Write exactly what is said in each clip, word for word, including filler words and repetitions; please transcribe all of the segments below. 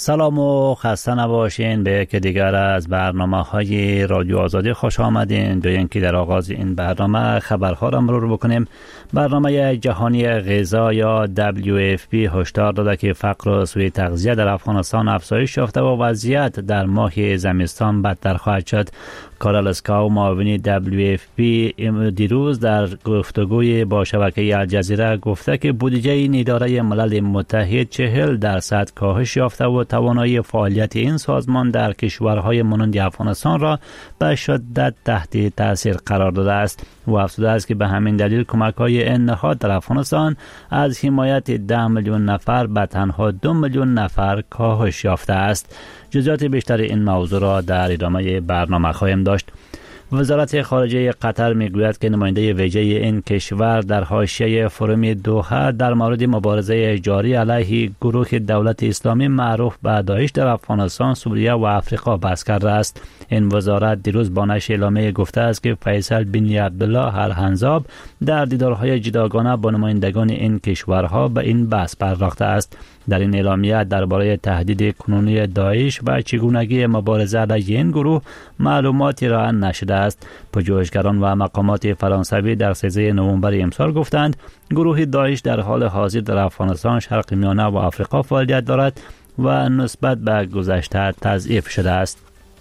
سلام و خسته نباشین. به یک دیگر از برنامه های رادیو آزادی خوش آمدین. دوین که در آغاز این برنامه خبرها را مرور بکنیم. برنامه جهانی غذا یا دبلیو اف پی هشدار داده که فقر و سوء تغذیه در افغانستان افزایش یافته و وضعیت در ماه زمستان بدتر خواهد شد. کارل اسکاو معاون دبلیو اف پی دیروز در گفتگوی با شبکه الجزیره گفته که بودجه این اداره ملل متحد چهل درصد کاهش یافته و توانایی فعالیت این سازمان در کشورهای مانند افغانستان را به شدت تحت تاثیر قرار داده است. و افزوده است که به همین دلیل کمک‌های این نهاد در افغانستان از حمایت ده میلیون نفر به تنها دو میلیون نفر کاهش یافته است. جزئیات بیشتر این موضوع را در ادامه برنامه خواهیم داشت. وزارت خارجه قطر میگوید که نماینده ویژه این کشور در حاشیه فروم دوحه در مورد مبارزه جاری علیه گروه دولت اسلامی معروف به داعش در افغانستان، سوریه و افریقا بحث کرده است. این وزارت دیروز با نشر اعلامیه گفته است که فیصل بن عبدالله الحنزاب در دیدارهای جداگانه با نمایندگان این کشورها به این بحث پرداخته است. در این اعلامیه درباره تهدید کنونی داعش و چگونگی مبارزه علیه این گروه معلوماتی را نشده است. پژوهشگران و مقامات فرانسوی در سیزده نوامبر امسال گفتند گروه داعش در حال حاضر در افغانستان، شرق میانه و افریقا فعالیت دارد و نسبت به گذشته تضعیف شده است.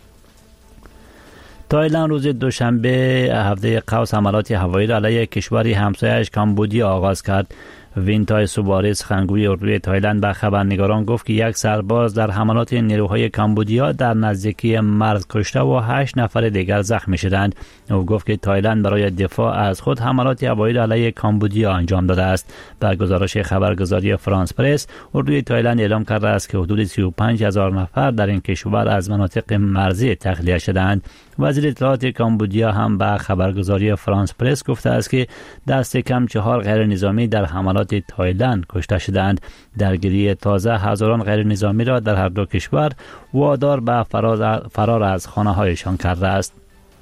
تایلند روز دوشنبه هفته قوس حملات هوایی را علیه کشوری همسایه‌اش کامبودیا آغاز کرد. وینتای سوباری سخنگوی اردوی تایلند به خبرنگاران گفت که یک سرباز در حملات نیروهای کامبودیا در نزدیکی مرز کشته و هشت نفر دیگر زخمی شدند. او گفت که تایلند برای دفاع از خود حملات هوایی علیه کامبودیا انجام داده است. به گزارش خبرگزاری فرانس پرس، اردوی تایلند اعلام کرده است که حدود سی و پنج هزار نفر در این کشور از مناطق مرزی تخلیه شدند. وزیر اطلاعات کامبودیا هم به خبرگزاری فرانس پرس گفته است که دست کم چهار غیر نظامی در حملات تایلند کشته شدند. درگیری تازه هزاران غیر نظامی را در هر دو کشور وادار به فرار از خانه هایشان کرده است.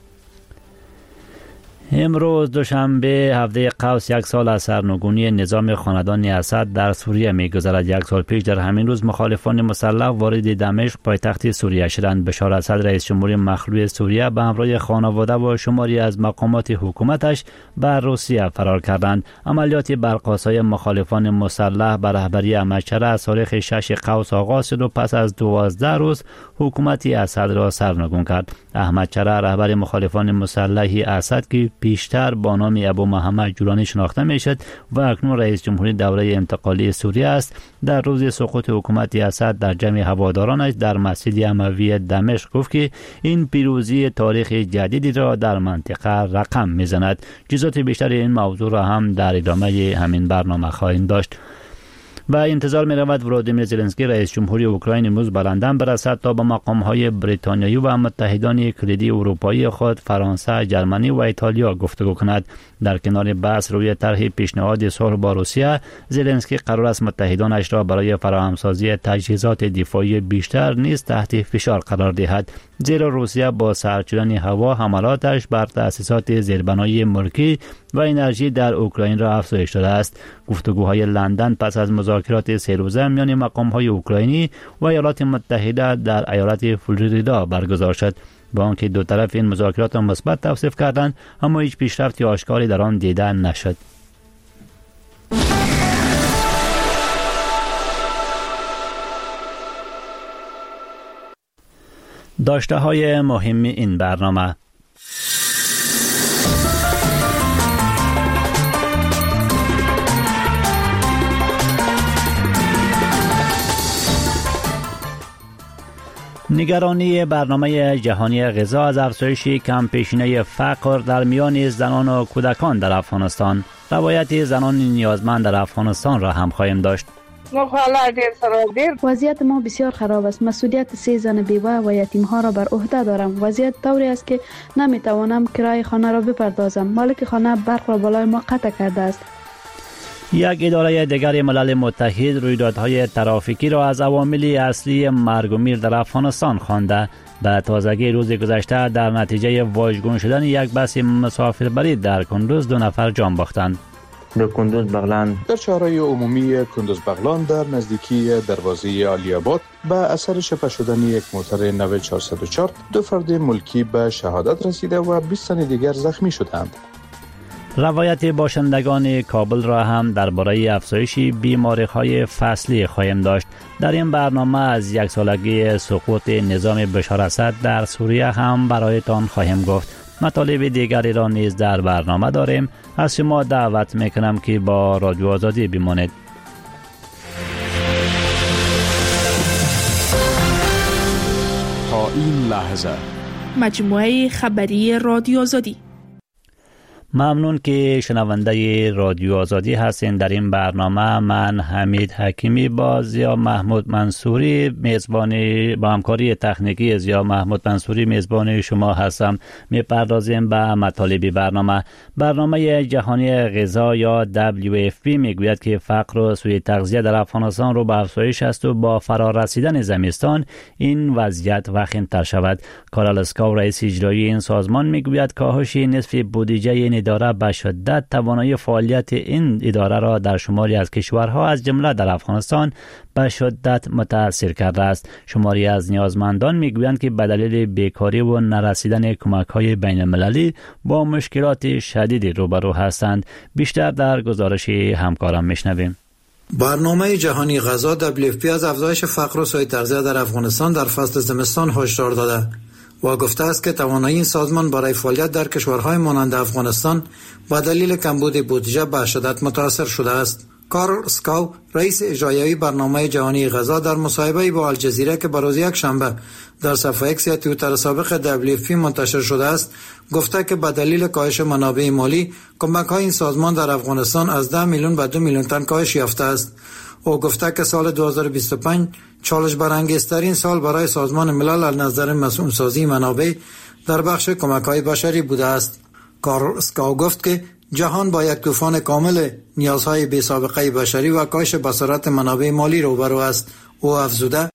امروز دوشنبه هفته قوس یک سال از سرنگونی نظام خاندان اسد در سوریه می‌گذرد. یک سال پیش در همین روز مخالفان مسلح وارد دمشق پایتخت سوریه شدند. بشار اسد رئیس جمهور مخلوع سوریه به همراه خانواده و شماری از مقامات حکومتش به روسیه فرار کردند. عملیات برق‌آسای مخالفان مسلح بر رهبری احمدشره از تاریخ شش قوس آغاز شد و پس از دوازده روز حکومت اسد را سرنگون کرد. احمدشره رهبر مخالفان مسلح اسد که پیشتر با نام ابو محمد جولانی شناخته میشد و اکنون رئیس جمهوری دوره انتقالی سوریه است، در روز سقوط حکومت اسد در جمع هوادارانش در مسجد اموی دمشق گفت که این پیروزی تاریخ جدیدی را در منطقه رقم میزند. جزئیات بیشتر این موضوع را هم در ادامه همین برنامه خواهیم داشت. و انتظار می رود ولادیمیر زلنسکی رئیس جمهوری اوکراین امروز به لندن برسد تا با مقام‌های بریتانیایی و متحدان کلیدی اروپایی خود فرانسه، جرمنی و ایتالیا گفتگو کند. در کنار بحث روی طرح پیشنهاد صلح با روسیه، زلنسکی قرار است متحدانش را برای فراهمسازی تجهیزات دفاعی بیشتر نیز تحت فشار قرار دهد، زیرا روسیه با سرد شدن هوا حملاتش بر تأسیسات زیربنایی ملکی و انرژی در اوکراین را افزایش داده است. گفتگوهای لندن پس از مذاکرات سه روزه میان مقام‌های اوکراینی و ایالات متحده در ایالت فلوریدا برگزار شد. با آنکه دو طرف این مذاکرات را مثبت توصیف کردند، اما هیچ پیشرفتی آشکاری در آن دیده نشد. داشته های مهم این برنامه: نگرانی برنامه جهانی غذا از افزایش کم پیشینه فقر در میان زنان و کودکان در افغانستان. روایت زنان نیازمند در افغانستان را هم خواهیم داشت. وضعیت ما بسیار خراب است. مسئولیت سه زن بیوه و یتیم ها را بر عهده دارم. وضعیت طوری است که نمیتوانم کرایه خانه را بپردازم. مالک خانه برق را بالای ما قطع کرده است. یک اداره دیگر ملل متحد رویدادهای ترافیکی را از عوامل اصلی مرگ و میر در افغانستان خوانده. به تازگی روز گذشته در نتیجه واژگون شدن یک بس مسافربری در کندوز دو نفر جان باختند. در کندوز بغلان در شهرهای عمومی کندوز بغلان در نزدیکی دروازه علی‌آباد به اثر شپه شدن یک موتر نو چهارصد و چهار دو فرد ملکی به شهادت رسیده و بیست تن دیگر زخمی شدند. روایت باشندگان کابل را هم درباره افزایش بیماری‌های فصلی خواهیم داشت. در این برنامه از یک سالگی سقوط نظام بشار اسد در سوریه هم برایتان خواهیم گفت. مطالب دیگری را نیز در برنامه داریم. از شما دعوت میکنم که با رادیو آزادی بمانید. تا این لحظه مجموعه خبری رادیو آزادی. ممنون که شنونده رادیو آزادی هستین. در این برنامه من حمید حکیمی با زیا محمود منصوری میزبانی با همکاری تکنیکی زیا محمود منصوری میزبان شما هستم. میپردازیم به مطالب برنامه. برنامه جهانی غذا یا دبلیو اف پی میگوید که فقر و سوء تغذیه در افغانستان رو به افزایش است و با فرا رسیدن زمستان این وضعیت وخیم‌تر شود. کارل اسکاو رئیس اجرایی این سازمان میگوید کاهش نصف بودجه این اداره به شدت توانایی فعالیت این اداره را در شماری از کشورها از جمله در افغانستان به شدت متاثر کرده است. شماری از نیازمندان میگویند که به دلیل بیکاری و نرسیدن کمک‌های بین‌المللی با مشکلات شدیدی روبرو هستند. بیشتر در گزارش همکارم میشنویم. برنامه جهانی غذا دبلیو اف پی از افزایش فقر و سوء تغذیه در افغانستان در فصل زمستان هشدار داده و گفته است که توانایی این سازمان برای فعالیت در کشورهای مانند افغانستان با دلیل کمبود بودجه به شدت متاثر شده است. کارل اسکاو رئیس اجرایی برنامه جهانی غذا در مصاحبه با الجزیره که بروز یک شنبه در صفحه ایکس یا توییتر سابق دبلیو اف پی منتشر شده است گفته که به دلیل کاهش منابع مالی کمک‌های این سازمان در افغانستان از ده میلیون به دو میلیون تن کاهش یافته است. او گفته که سال دو هزار و بیست و پنج چالش برانگیزترین سال برای سازمان ملل از نظر مسئول سازی منابع در بخش کمک‌های بشری بوده است. کارل اسکاو گفت که جهان با یک طوفان کامل نیازهای بی سابقه بشری و کاهش بصارت منابع مالی روبرو است. او افزوده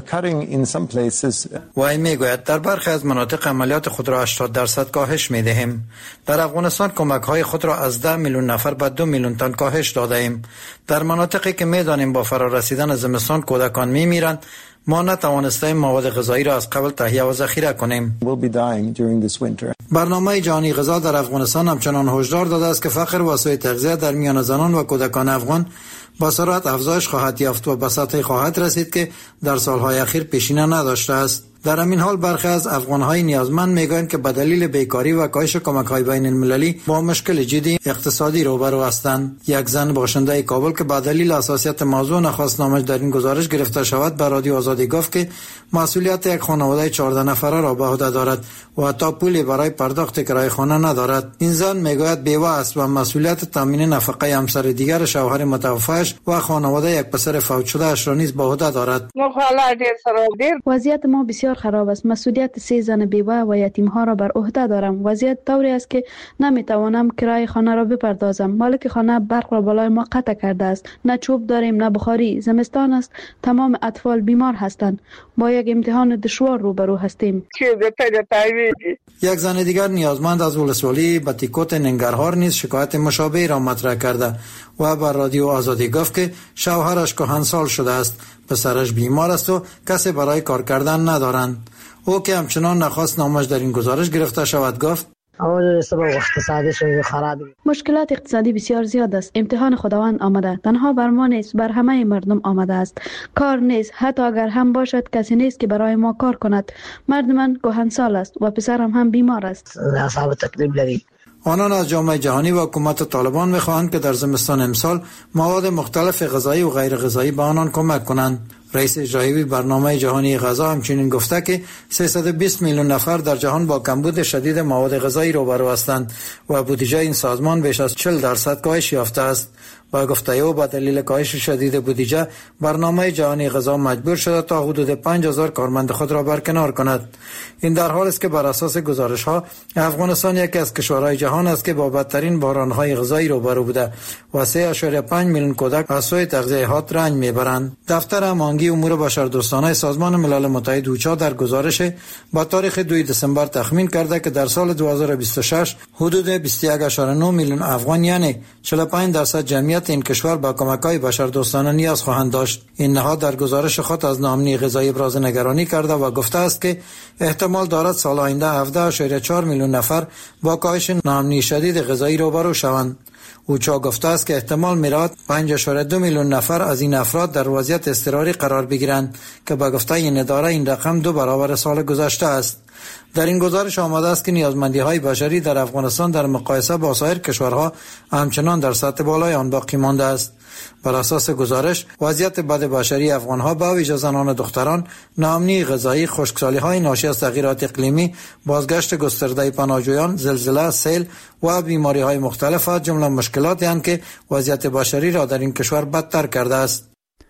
و این میگوید در برخی از مناطق عملیات خود را هشتاد درصد کاهش میدهیم. در افغانستان کمک های خود را از ده میلیون نفر به دو میلیون تن کاهش داده ایم. در مناطقی که میدانیم با فرا رسیدن زمستان کودکان میمیرند ما نتوانستیم مواد غذایی را از قبل تهیه و ذخیره کنیم. برنامه جهانی غذا در افغانستان همچنان هشدار داده است که فقر و سوء تغذیه در میان زنان و کودکان افغان با سرعت افزایش خواهد یافت و به سطحی خواهد رسید که در سالهای اخیر پیشینه نداشته است. در همین حال برخی از افغان‌های نیازمند میگویند که به دلیل بیکاری و کاهش کمک‌های بین‌المللی با مشکل جدی اقتصادی روبرو هستند. یک زن باشنده کابل که به دلیل حساسیت موضوع نخواست نامش در این گزارش گرفته شود به رادیو آزادی گفت که مسئولیت یک خانواده چهارده نفره را به عهده دارد و حتی پولی برای پرداخت کرایه خانه ندارد. این زن میگوید بیوه است و مسئولیت تامین نفقه همسر دیگر شوهر متوفیش و خانواده یک پسر فوت شده اش را نیز به عهده دارد. وضعیت ما بسیار خراب است. مسئولیت سه زن بیوه و یتیم ها را بر عهده دارم. وضعیت طوری است که نمیتوانم کرایه خانه را بپردازم. مالک خانه برق را بالای ما قطع کرده است. نه چوب داریم نه بخاری. زمستان است. تمام اطفال بیمار هستند. با یک امتحان دشوار روبرو هستیم. یک زن دیگر نیازمند از ولسوالی بتیکوت ننگرهار نیز شکایت مشابه را مطرح کرده و بر رادیو آزادی گفت که شوهرش کهنسال شده است، پسرش بیمار است و کسی برای کار کردن ندارند. او که همچنان نخواست نامش در این گزارش گرفته شود گفت مشکلات اقتصادی بسیار زیاد است. امتحان خداوند آمده. تنها بر ما نیست، بر همه مردم آمده است. کار نیست. حتی اگر هم باشد کسی نیست که برای ما کار کند. مرد من کهنسال است و پسرم هم بیمار است. آنان از جامعه جهانی و حکومت طالبان می‌خواهند که در زمستان امسال مواد مختلف غذایی و غیر غذایی به آنان کمک کنند. رئیس اجرایی برنامه جهانی غذا همچنین گفته که سیصد و بیست میلیون نفر در جهان با کمبود شدید مواد غذایی روبرو هستند و بودجه این سازمان بیش از چهل درصد کاهش یافته است. با گفته او با دلیل کاهش شدید بودجه برنامه جهانی غذا مجبور شده تا حدود پنج هزار کارمند خود را برکنار کند. این در حالی است که بر اساس گزارش ها افغانستان یکی از کشورهای جهان است که با بدترین بحران‌های غذایی روبرو بوده و سه ممیز پنج میلیون کودک از سوی تغذیه‌ات رنج میبرند. دفتر هماهنگی امور بشردوستانه سازمان ملل متحد اوچا در گزارش با تاریخ دوم دسامبر تخمین کرده که در سال دو هزار و بیست و شش حدود بیست و یک ممیز نه میلیون افغان یعنی چهل و پنج درصد جمعیت این کشور با کمک‌های بشردوستانه نیاز خواهند داشت. این نهاد در گزارش خود از ناامنی غذایی ابراز نگرانی کرده و گفته است که احتمال دارد سال آینده هفده ممیز چهار میلیون نفر با کاهش ناامنی شدید غذایی روبرو شوند. اوچا گفته است که احتمال میراد پنج ممیز دو میلیون نفر از این افراد در وضعیت اضطراری قرار بگیرند که با گفته این اداره این رقم دو برابر سال گذشته است. در این گزارش آمده است که نیازمندی‌های بشری در افغانستان در مقایسه با سایر کشورها همچنان در سطح بالای آن باقی مانده است. بر اساس گزارش وضعیت بد بشری افغان‌ها به ویژه زنان و دختران، ناامنی غذایی، خشکسالی‌های ناشی از تغییرات اقلیمی، بازگشت گسترده پناهجویان، زلزله، سیل و بیماری‌های مختلف از جمله مشکلاتی هستند که وضعیت بشری را در این کشور بدتر کرده است.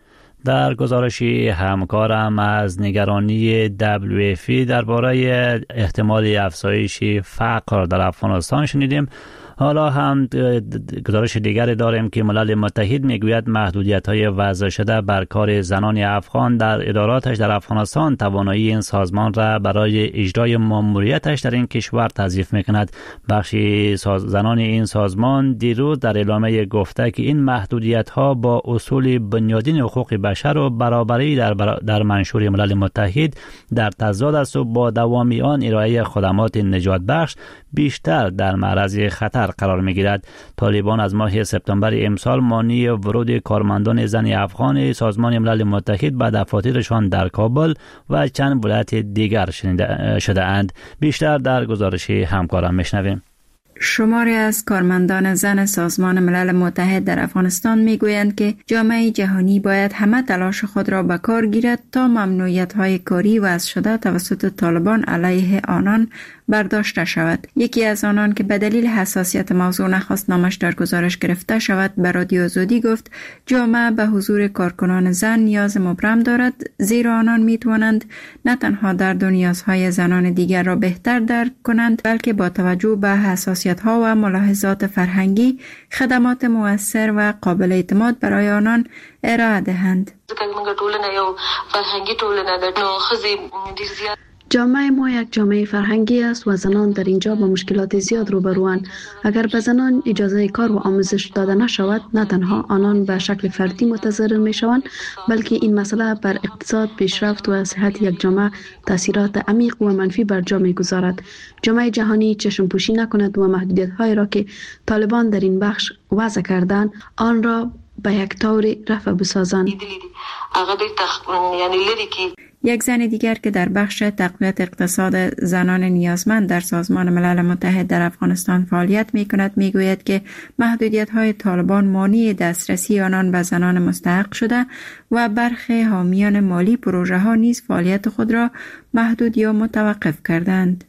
در گزارشی همکارم از نگرانی دبلیو اف پی درباره احتمال افزایش فقر در افغانستان شنیدیم. حالا هم گزارش دیگری داریم که ملل متحد میگوید محدودیت‌های وضع شده بر کار زنان افغان در اداراتش در افغانستان توانایی این سازمان را برای اجرای ماموریتش در این کشور تضعیف میکند. بخشی زنان این سازمان دیروز در اعلامیه گفته که این محدودیت‌ها با اصول بنیادین حقوق بشر و برابری در در منشور ملل متحد در تضاد است و با دوامی آن ارائه خدمات نجات بخش بیشتر در معرض خطر قرار می‌گیرد. طالبان از ماه سپتامبر امسال مانع ورود کارمندان زن افغان سازمان ملل متحد به دفاترشان در کابل و چند ولایت دیگر شده اند. بیشتر در گزارش همکارم میشنویم. شماری از کارمندان زن سازمان ملل متحد در افغانستان میگویند که جامعه جهانی باید همه تلاش خود را به کار گیرد تا ممنوعیت‌های کاری وضع شده توسط طالبان علیه آنان برداشته شود. یکی از آنان که به دلیل حساسیت موضوع نخواست نامش در گزارش گرفته شود به رادیو آزادی گفت جامعه به حضور کارکنان زن نیاز مبرم دارد، زیرا آنان میتوانند نه تنها درد و نیازهای زنان دیگر را بهتر درک کنند بلکه با توجه به حساسیت‌ها و ملاحظات فرهنگی خدمات مؤثر و قابل اعتماد برای آنان ارائه دهند. جامعه ما یک جامعه فرهنگی است و زنان در اینجا با مشکلات زیاد روبروند. اگر به زنان اجازه کار و آموزش داده نشود، نه تنها آنان به شکل فردی متضرر می شوند، بلکه این مسئله بر اقتصاد، پیشرفت و صحت یک جامعه تاثیرات عمیق و منفی بر جا می گذارد. جامعه جهانی چشم پوشی نکند و محدودیت هایی را که طالبان در این بخش وضع کردند آن را به یک طور رفع بسازند. یک زن دیگر که در بخش تقویت اقتصاد زنان نیازمند در سازمان ملل متحد در افغانستان فعالیت می کند می گوید که محدودیت های طالبان مانع دسترسی آنان به زنان مستحق شده و برخی حامیان مالی پروژه ها نیز فعالیت خود را محدود یا متوقف کردند.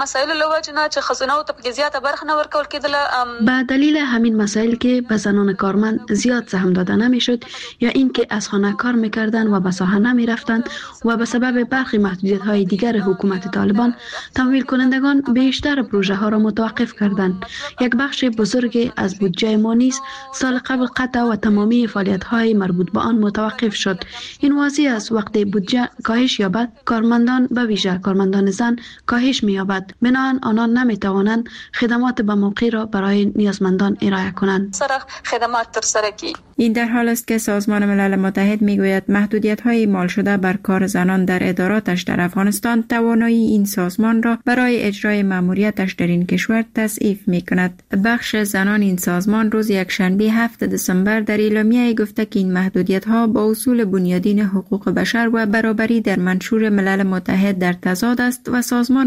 به دلیل همین مسائل که به زنان کارمند زیاد سهم داده نمیشد یا اینکه از خانه کار میکردند و به ساحه نمی رفتند و به سبب برخی محدودیت های دیگر حکومت طالبان تمویل کنندگان بیشتر پروژه ها را متوقف کردند. یک بخش بزرگ از بودجه ما نیز سال قبل قطع و تمامی فعالیت های مربوط به آن متوقف شد. این واضح است وقتی بودجه کاهش یابد کارمندان به ویژه کارمندان زن کاهش می یابد. بنابراین آنان نمی توانند خدمات به موقع را برای نیازمندان ارائه کنند. این در حال است که سازمان ملل متحد می گوید محدودیت های اعمال شده بر کار زنان در اداراتش در افغانستان توانایی این سازمان را برای اجرای ماموریتش در این کشور تضعیف می کند. بخش زنان این سازمان روز یکشنبه هفتم دسامبر در اعلامیه گفته که این محدودیت ها با اصول بنیادین حقوق بشر و برابری در منشور ملل متحد در تضاد است و سازمان ملل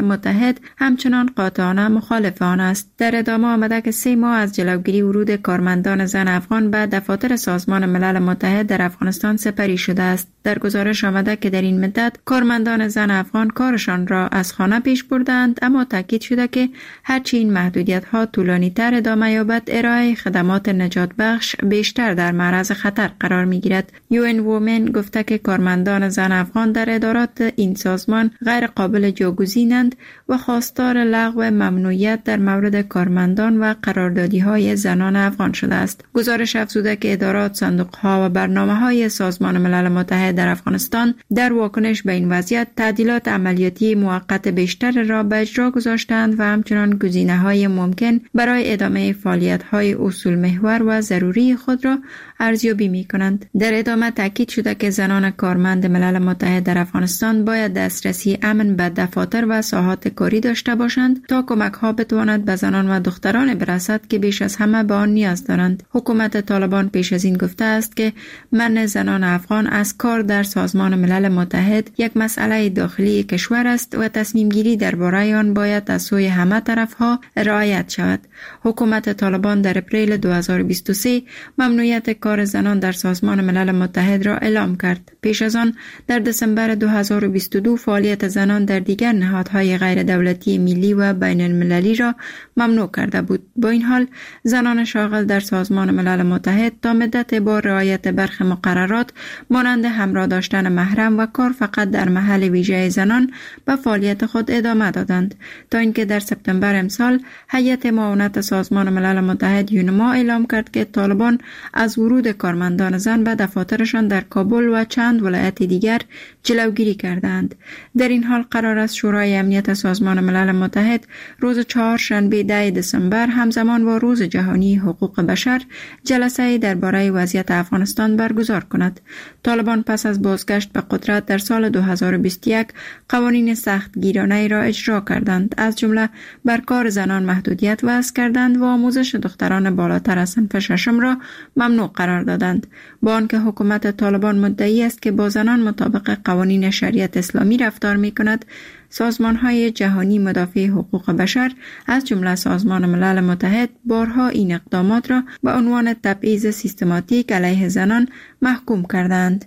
متحد همچنان قاطعانه مخالف آن است. در ادامه آمده که سه ماه از جلوگیری ورود کارمندان زن افغان به دفاتر سازمان ملل متحد در افغانستان سپری شده است. در گزارش آمده که در این مدت کارمندان زن افغان کارشان را از خانه پیش بردند، اما تاکید شده که هرچی این محدودیت‌ها طولانی‌تر ادامه یابد، ارائه خدمات نجات بخش بیشتر در معرض خطر قرار می‌گیرد. یو ان وومن گفته که کارمندان زن افغان در ادارات این سازمان غیر قابل جایگزینند و خواستار لغو ممنوعیت در مورد کارمندان و قراردادی‌های زنان افغان شده است. گزارش افزوده که ادارات، صندوق‌ها و برنامه‌های سازمان ملل متحد در افغانستان در واکنش به این وضعیت تعدیلات عملیاتی موقت بیشتر را به اجرا گذاشتند و همچنان گزینه‌های ممکن برای ادامه فعالیت‌های اصول محور و ضروری خود را ارزیابی می‌کنند. در ادامه تاکید شده که زنان کارمند ملل متحد در افغانستان باید دسترسی امن به دفاتر و ساحات کاری داشته باشند تا کمک‌ها بتواند به زنان و دختران برسد که بیش از همه به آن نیاز دارند. حکومت طالبان پیش از این گفته است که منع زنان افغان از کار در سازمان ملل متحد یک مسئله داخلی کشور است و تصمیم گیری درباره آن باید از سوی همه طرف‌ها رعایت شود. حکومت طالبان در اپریل دو هزار و بیست و سه ممنوعیت کار زنان در سازمان ملل متحد را اعلام کرد. پیش از آن در دسامبر دو هزار و بیست و دو فعالیت زنان در دیگر نهادهای غیر دولتی ملی و بین المللی را ممنوع کرده بود. با این حال زنان شاغل در سازمان ملل متحد تا مدت با رعایت برخی مقررات مانند همراه داشتن محرم و کار فقط در محل ویژه زنان به فعالیت خود ادامه دادند تا اینکه در سپتامبر امسال هیئت معاونت سازمان ملل متحد یونما اعلام کرد که طالبان از ورود کارمندان زن به دفاترشان در کابل و چند ولایت دیگر جلوگیری کردند. در این حال قرار است شورای امنیت سازمان ملل متحد روز چهارشنبه ده دسامبر همزمان با روز جهانی حقوق بشر جلسه درباره وضعیت افغانستان برگزار کند. طالبان پس از بازگشت به قدرت در سال دو هزار و بیست و یک قوانین سخت گیرانه را اجرا کردند، از جمله بر کار زنان محدودیت وضع کردند و آموزش دختران بالاتر از صنف ششم را ممنوع قرار دادند. با آنکه حکومت طالبان مدعی است که با زنان مطابق قوانین شریعت اسلامی رفتار می کند، سازمان‌های جهانی مدافع حقوق بشر از جمله سازمان ملل متحد بارها این اقدامات را به عنوان تبعیض سیستماتیک علیه زنان محکوم کردند.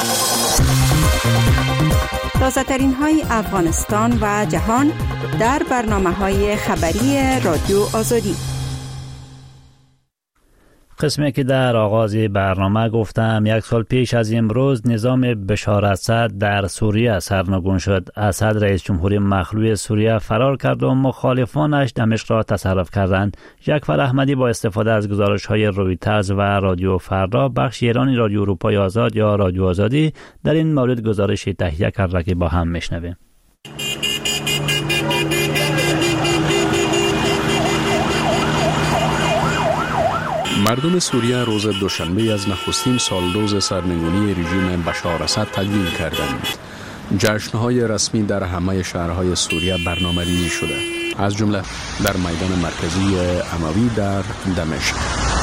تازه ترین های افغانستان و جهان در برنامه‌های خبری رادیو آزادی. قسمی که در آغاز برنامه گفتم، یک سال پیش از امروز نظام بشار اسد در سوریه سرنگون شد. اسد رئیس جمهوری مخلوع سوریه فرار کرد و مخالفانش دمشق را تصرف کردند. یکفر احمدی با استفاده از گزارش‌های رویترز و رادیو فردا، بخش ایرانی رادیو اروپای آزاد یا رادیو آزادی در این مورد گزارشی تهیه کرده که با هم میشنویم. مردم سوریه روز دوشنبه از نخستین سالروز سرنگونی رژیم بشار اسد تدوین کردند. جشن‌های رسمی در همه شهرهای سوریه برنامه‌ریزی شده، از جمله در میدان مرکزی اموی در دمشق.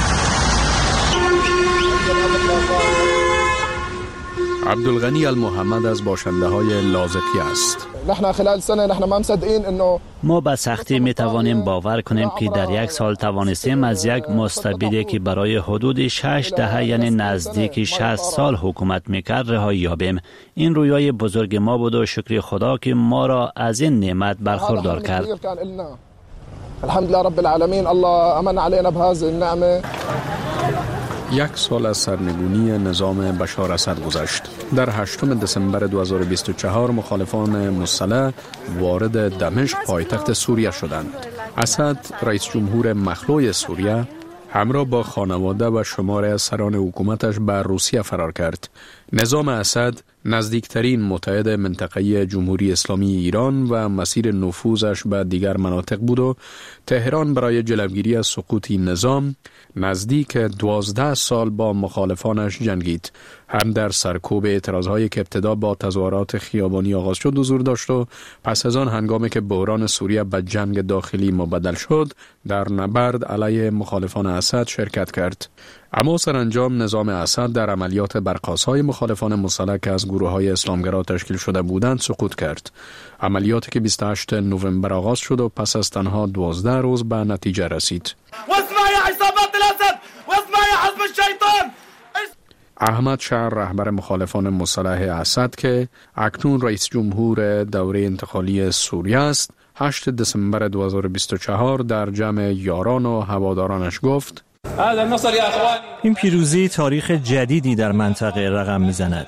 عبدالغنی المحمد از باشنده های لازقی است. نحن خلال سنه نحن ما مصدقين انه ما به سختی می توانیم باور کنیم که در یک سال توانستیم از یک مستبدی که برای حدود شش دهه یعنی نزدیک شصت سال حکومت میکرد رهایی یابیم. این رویای بزرگ ما بود و شکر خدا که ما را از این نعمت برخوردار کرد. الحمدلله رب العالمین، الله امن علينا بهذه النعمه. یک سال از سرنگونی نظام بشار اسد گذشت. در هشتم دسامبر دو هزار و بیست و چهار مخالفان مسلح وارد دمشق پایتخت سوریه شدند. اسد رئیس جمهور مخلوع سوریه همراه با خانواده و شماره از سران حکومتش به روسیه فرار کرد. نظام اسد نزدیکترین متحد منطقه‌ای جمهوری اسلامی ایران و مسیر نفوذش به دیگر مناطق بود و تهران برای جلوگیری از سقوط این نظام نزدیک دوازده سال با مخالفانش جنگید. هم در سرکوب اعتراضهایی که ابتدا با تظاهرات خیابانی آغاز شد حضور داشت و پس از آن هنگامی که بحران سوریه به جنگ داخلی مبدل شد در نبرد علیه مخالفان اسد شرکت کرد. اما سرانجام نظام اسد در عملیات برقاس‌های مخالفان مسلح که از گروه‌های اسلامگرا تشکیل شده بودند سقوط کرد. عملیاتی که بیست و هشتم نوامبر آغاز شد و پس از تنها دوازده روز به نتیجه رسید. احمد شهر رهبر مخالفان مسلح اسد که اکنون رئیس جمهور دوره انتقالی سوریه است، هشتم دسامبر دو هزار و بیست و چهار در جمع یاران و هوادارانش گفت: این پیروزی تاریخ جدیدی در منطقه رقم میزند.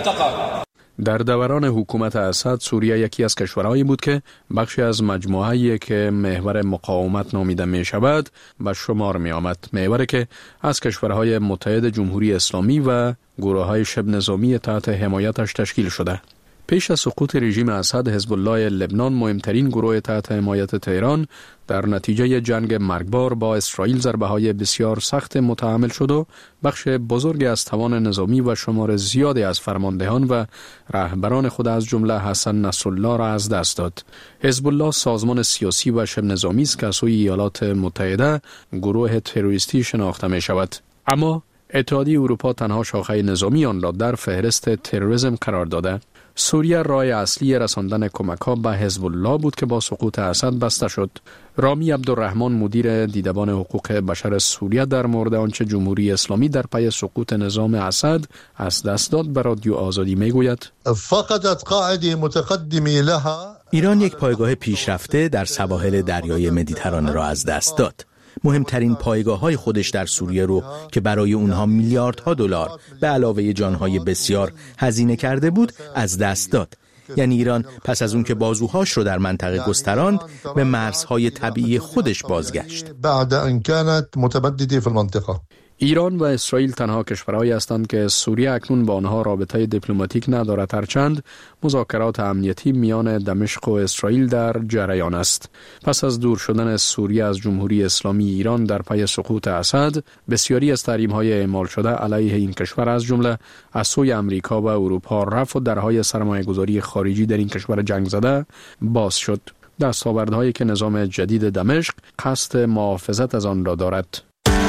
در دوران حکومت اسد سوریه یکی از کشورهایی بود که بخشی از مجموعه‌ای که محور مقاومت نامیده می شود به شمار می آمد. محوری که از کشورهای متحد جمهوری اسلامی و گروه‌های شبه نظامی تحت حمایتش تشکیل شده. پیش از سقوط رژیم اسد، حزب الله لبنان مهمترین گروه تحت حمایت تهران در نتیجه جنگ مرگبار با اسرائیل ضربه‌های بسیار سخت متحمل شد و بخش بزرگی از توان نظامی و شمار زیادی از فرماندهان و رهبران خود از جمله حسن نصرالله را از دست داد. حزب الله سازمان سیاسی و شبه نظامی است که از سوی ایالات متحده گروه تروریستی شناخته می شود. اما اتحادیه اروپا تنها شاخه نظامی آن را در فهرست تروریسم قرار داده. سوریه راه اصلی رساندن کمک‌ها به حزب الله بود که با سقوط اسد بسته شد. رامی عبدالرحمن مدیر دیدبان حقوق بشر سوریه در مورد آنچه جمهوری اسلامی در پی سقوط نظام اسد از دست داد به رادیو آزادی میگوید: فقدت قاعده متقدمی لها. ایران یک پایگاه پیشرفته در سواحل دریای مدیترانه را از دست داد. مهمترین پایگاه‌های خودش در سوریه رو که برای اونها میلیاردها دلار به علاوه جانهای بسیار هزینه کرده بود از دست داد. یعنی ایران پس از اون که بازوهاش رو در منطقه گستراند به مرزهای طبیعی خودش بازگشت. بعد ان كانت متبدده في المنطقه. ایران و اسرائیل تنها کشورهایی هستند که سوریه اکنون با آنها رابطه دیپلماتیک ندارد، هرچند مذاکرات امنیتی میان دمشق و اسرائیل در جریان است. پس از دور شدن سوریه از جمهوری اسلامی ایران در پی سقوط اسد، بسیاری از تحریم‌های اعمال شده علیه این کشور از جمله از سوی امریکا و اروپا رفت و درهای سرمایه‌گذاری خارجی در این کشور جنگ زده باز شد. دستاوردهایی که نظام جدید دمشق قصد محافظت از آن را دارد.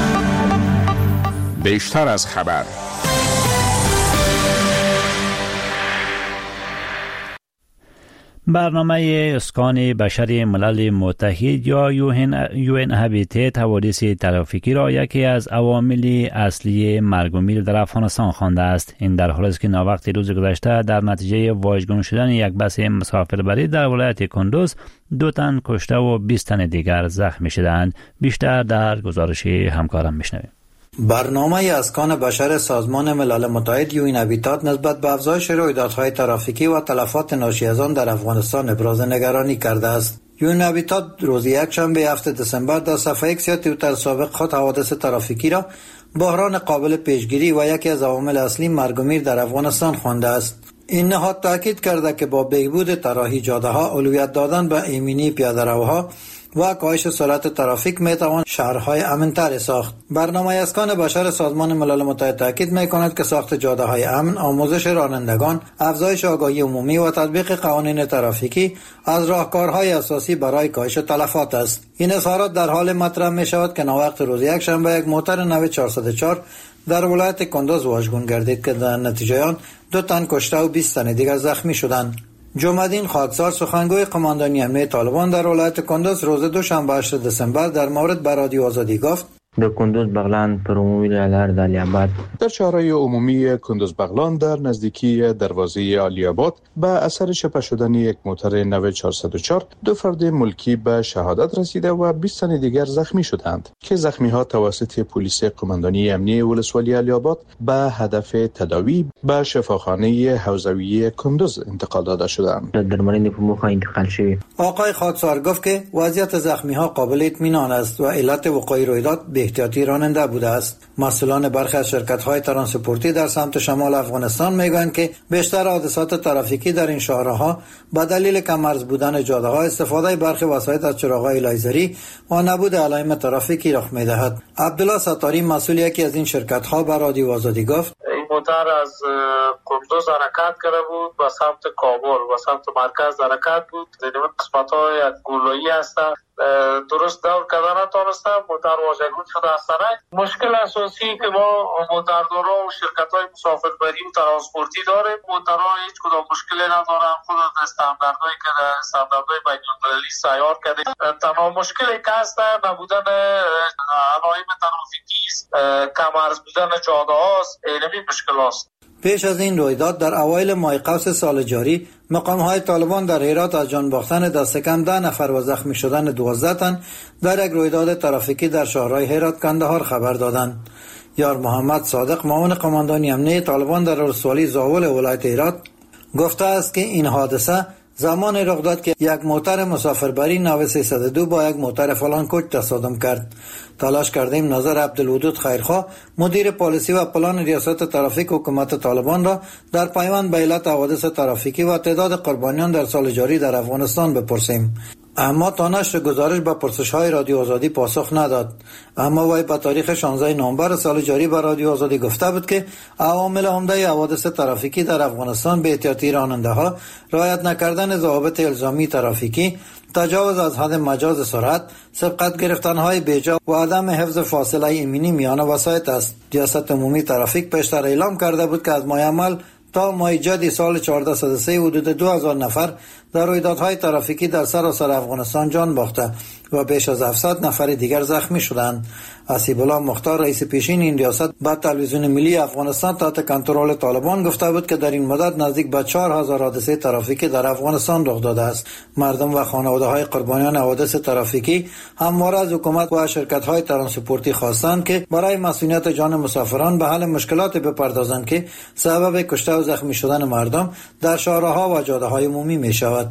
بیشتر از خبر. برنامه اسکان بشری ملل متحد یا یو ان هابیتیت حوادث ترافیکی را یکی از عوامل اصلی مرگ و میر در افغانستان خوانده است. این در حالی است که ناوقت روز گذشته در نتیجه واژگون شدن یک بس مسافربری در ولایت کندوز دو تن کشته و بیست تن دیگر زخمی شدند. بیشتر در گزارش همکارم میشنویم. برنامه اسکان بشر سازمان ملل متحد یو ان هابیتات نسبت به افزایش رویدادهای ترافیکی و تلفات ناشی از آن در افغانستان ابراز نگرانی کرده است. یو ان هابیتات روز یکشنبه هفتم دسامبر در صفحه ایکس یا توییتر سابق خود حوادث ترافیکی را بحران قابل پیشگیری و یکی از عوامل اصلی مرگ و میر در افغانستان خوانده است. این نهاد تاکید کرده که با بهبود طراحی جاده‌ها، اولویت دادن به ایمنی پیاده‌روها و کاهش سرعت ترافیک میتوان شهرهای امن‌تر ساخت. برنامه اسکان بشر سازمان ملل متحد تاکید میکند که ساخت جاده‌های امن، آموزش رانندگان، افزایش آگاهی عمومی و تطبیق قوانین ترافیکی از راهکارهای اساسی برای کاهش تلفات است. این اظهارات در حال مطرح می شود که ناوقت روز یکشنبه یک موتر نو چهارصد و چهار در ولایت کندوز واژگون گردید که در نتیجه آن دو تن کشته و بیست تن دیگر زخمی شدند. جمع‌الدین خاکسار سخنگوی قماندانی امنیت طالبان در ولایت کندوز روز دوشنبه هشتم دسامبر در مورد به رادیو آزادی گفت: در کندوز بغلان پر عمومی لالر در علی‌آباد در شهرهای عمومی کندوز بغلان در نزدیکی دروازه علی‌آباد به اثر شپه شدن یک موتر نو چهارصد و چهار دو فرد ملکی به شهادت رسیده و بیست تن دیگر زخمی شدند که زخمی‌ها توسط پلیس قماندانی امنیت ولسوالی علی‌آباد به هدف تداوی به شفاخانه حوزوی کندوز انتقال داده شدند. درمانی پموخا انتقال شد. آقای خاکسار گفت که وضعیت زخمی‌ها قابل اطمینان است و علت وقوع رویداد احتیاطی راننده بوده است. مسئولان برخی از شرکت‌های ترانسپورتی در سمت شمال افغانستان میگویند که بیشتر حادثات ترافیکی در این شهرها به دلیل کم‌مرز بودن جاده‌ها، استفاده برخی وسایط از چراغ‌های لایزری و نبود علائم ترافیکی رخ می‌دهد. عبدالله ستاری مسئول یکی از این شرکت‌ها به رادیو آزادی گفت: این موتر از قندوز حرکت کرده بود و سمت کابل و سمت مرکز حرکت بود. دیدیم قسمت های گولایی هستن، درست دور کردن نتونسته، موتر واژگون شده هستن. مشکل اساسی که ما موتردارا و شرکت های مسافربری و ترانسپورتی داریم، موترها هیچ کدام مشکلی ندارن، خود استانداردهایی که استانداردهای بین‌المللی سیار کرده. تنها مشکلی که هست نبودن علائم ترافیکی است، کم عرض بودن جاده هاست، اینمی مشکل هاست. پیش از این رویداد در اوایل ماه قوس سال جاری مقام‌های طالبان در هرات از جان باختن دست کم ده نفر و زخمی شدن دوازده تن در یک رویداد ترافیکی در شهرهای هرات کندهار خبر دادند. یار محمد صادق معاون قماندانی امنیه طالبان در ولسوالی زاول ولایت هرات گفته است که این حادثه زمان رخ داد که یک موتر مسافربری نو سیصد و دو با یک موتر فلان کوچ تصادم کرد. تلاش کردیم نظر عبدالودود خیرخواه مدیر پالیسی و پلان ریاست ترافیک حکومت طالبان را در پیوند به علت حوادث ترافیکی و تعداد قربانیان در سال جاری در افغانستان بپرسیم، اما تا نشر گزارش به پرسش‌های رادیو آزادی پاسخ نداد. اما وی به تاریخ شانزده نوامبر سال جاری به رادیو آزادی گفته بود که عوامل عمده حوادث ترافیکی در افغانستان به احتیاطی راننده‌ها، رعایت نکردن ضوابط الزامی ترافیکی، تجاوز از حد مجاز سرعت، سبقت گرفتن‌های بیجا و عدم حفظ فاصله ایمنی میان وسایط است. ریاست عمومی ترافیک پیشتر اعلام کرده بود که از ماه عمل تا ماه جدی سال چهارده صد و سه حدود دو هزار نفر در رویدادهای ترافیکی در سراسر افغانستان جان باخته و بیش از هفتصد نفر دیگر زخمی شدند. حسیب الله مختار رئیس پیشین این ریاست با تلویزیون ملی افغانستان تحت کنترل طالبان گفته بود که در این مدت نزدیک به چهار هزار حادثه ترافیکی در افغانستان رخ داده است. مردم و خانواده‌های قربانیان حوادث ترافیکی همواره از حکومت و شرکت‌های ترانسپورتی خواستند که برای مسئولیت جان مسافران به حل مشکلات بپردازند که سبب کشته و زخمی شدن مردم در شهرها و جاده‌های عمومی می‌شود.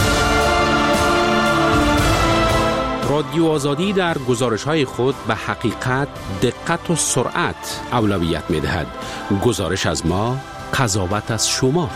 رادیو آزادی در گزارش‌های خود به حقیقت، دقت و سرعت اولویت می‌دهد. گزارش از ما، قضاوت از شما.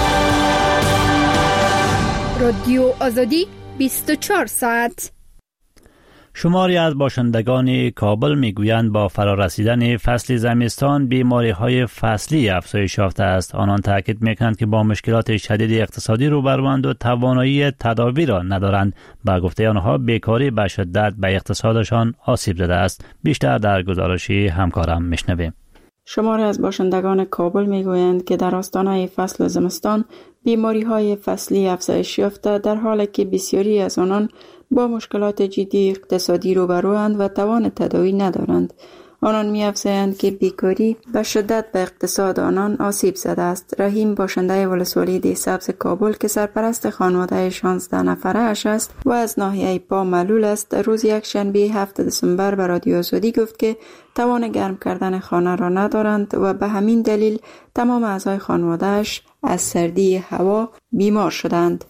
رادیو آزادی بیست و چهار ساعت. شماری از باشندگان کابل میگویند با فرارسیدن فصل زمستان بیماری‌های فصلی افزایش یافته است. آنان تاکید میکنند که با مشکلات شدید اقتصادی روبروند و توانایی تداوی را ندارند. با گفته آنها بیکاری به شدت به اقتصادشان آسیب زده است. بیشتر در گزارشی همکارم میشنویم. شماری از باشندگان کابل میگویند که در آستانه فصل زمستان بیماری‌های فصلی افزایش یافته، در حالی که بسیاری از آنان با مشکلات جدی اقتصادی روبروند و توان تداوی ندارند. آنان می‌افزایند که بیکاری به شدت به اقتصاد آنان آسیب زده است. رحیم باشنده ولسوالی دی سبز کابل که سرپرست خانواده شانزده نفره اش است و از ناحیه پا معلول است، روز یک شنبه هفتم دسامبر به رادیو آزادی گفت که توان گرم کردن خانه را ندارند و به همین دلیل تمام اعضای خانواده‌اش از سردی هوا بیمار شدند.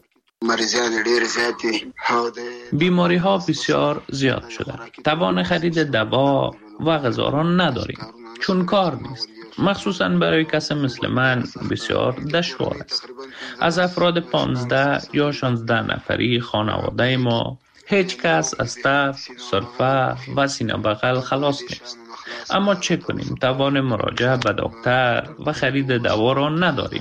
بیماری ها بسیار زیاد شده. توان خرید دوا و غذا را نداریم چون کار نیست. مخصوصا برای کسی مثل من بسیار دشوار است. از افراد پانزده یا شانزده نفری خانواده ما هیچ کس از تف، سرفه و سینه بغل خلاص نیست. اما چه کنیم؟ توان مراجعه به دکتر و خرید دوا را نداریم.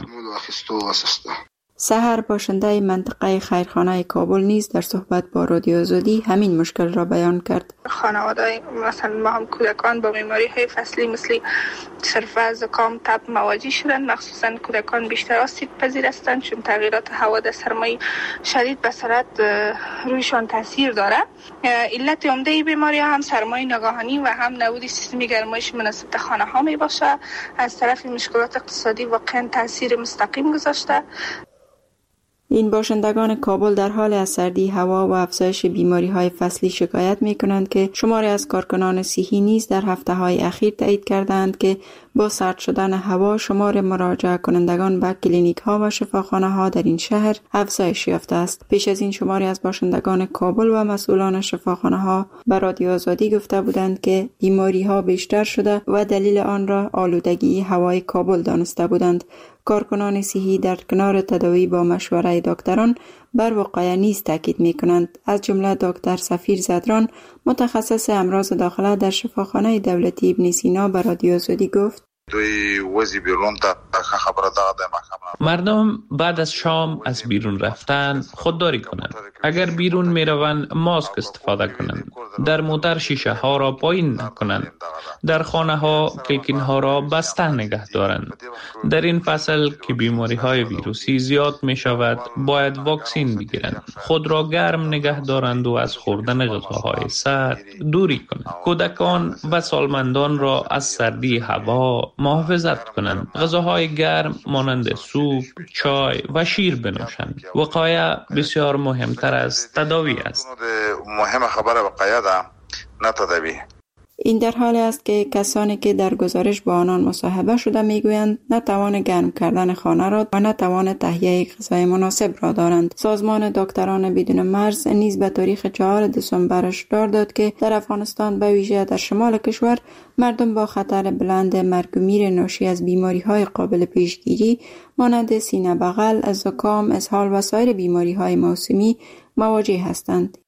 سحر باشنده منطقه خیرخانه کابل نیز در صحبت با رادیو آزادی همین مشکل را بیان کرد. خانواده مثلا ما هم کودکان با بیماری های فصلی مثل سرفه، زکام، تب مواجه شدند. مخصوصا کودکان بیشتر آسیب پذیر هستند چون تغییرات هوا در سرمای شدید به سرعت رویشان تاثیر داره. علت عمده بیماری ها هم سرمای ناگهانی و هم نبود سیستم گرمایش مناسب خانه ها می باشه. از طرف مشکلات اقتصادی واقعا تاثیر مستقیم گذاشته. این باشندگان کابل در حال از سردی هوا و افزایش بیماری‌های فصلی شکایت می‌کنند که شماری از کارکنان صحی نیز در هفته‌های اخیر تایید کردند که با سرد شدن هوا شمار مراجعه کنندگان به کلینیک‌ها و شفاخانه‌ها در این شهر افزایش یافته است. پیش از این شماری از باشندگان کابل و مسئولان شفاخانه‌ها به رادیو آزادی گفته بودند که بیماری‌ها بیشتر شده و دلیل آن را آلودگی هوای کابل دانسته بودند. کارکنان صحی در کنار تداوی با مشوره دکتران بر وقایع نیز تاکید می‌کنند. از جمله دکتر سفیر زدران، متخصص امراض داخله در شفاخانه دولتی ابن سینا، به رادیو آزادی گفت: دوی وزی بیرون تا خبر داده محکمه. مردم بعد از شام از بیرون رفتن خودداری کنند. اگر بیرون می روند ماسک استفاده کنند. در موتر شیشه ها را پایین نکنند. در خانه ها کلکین ها را بسته نگه دارند. در این فصل که بیماری های ویروسی زیاد می شود باید واکسین بگیرند. خود را گرم نگه دارند و از خوردن غذاهای سرد دوری کنند. کودکان و سالمندان را از سردی هوا محافظت کنند. غذاهای گرم مانند سوپ، چای و شیر بنوشند. وقایه بسیار مهمتر از تداوی است. مهم خبر وقایه ده نه تداوی. این در حالی است که کسانی که در گزارش با آنان مصاحبه شده میگویند نه توان گرم کردن خانه را و نه توان تهیه غذای مناسب را دارند. سازمان دکتران بدون مرز نیز به تاریخ چهارم دسامبر هشدار داد که در افغانستان به ویژه در شمال کشور مردم با خطر بلند مرگ و میر ناشی از بیماری های قابل پیشگیری مانند سینه بغل، زکام، اسهال و سایر بیماری های موسمی مواجه هستند.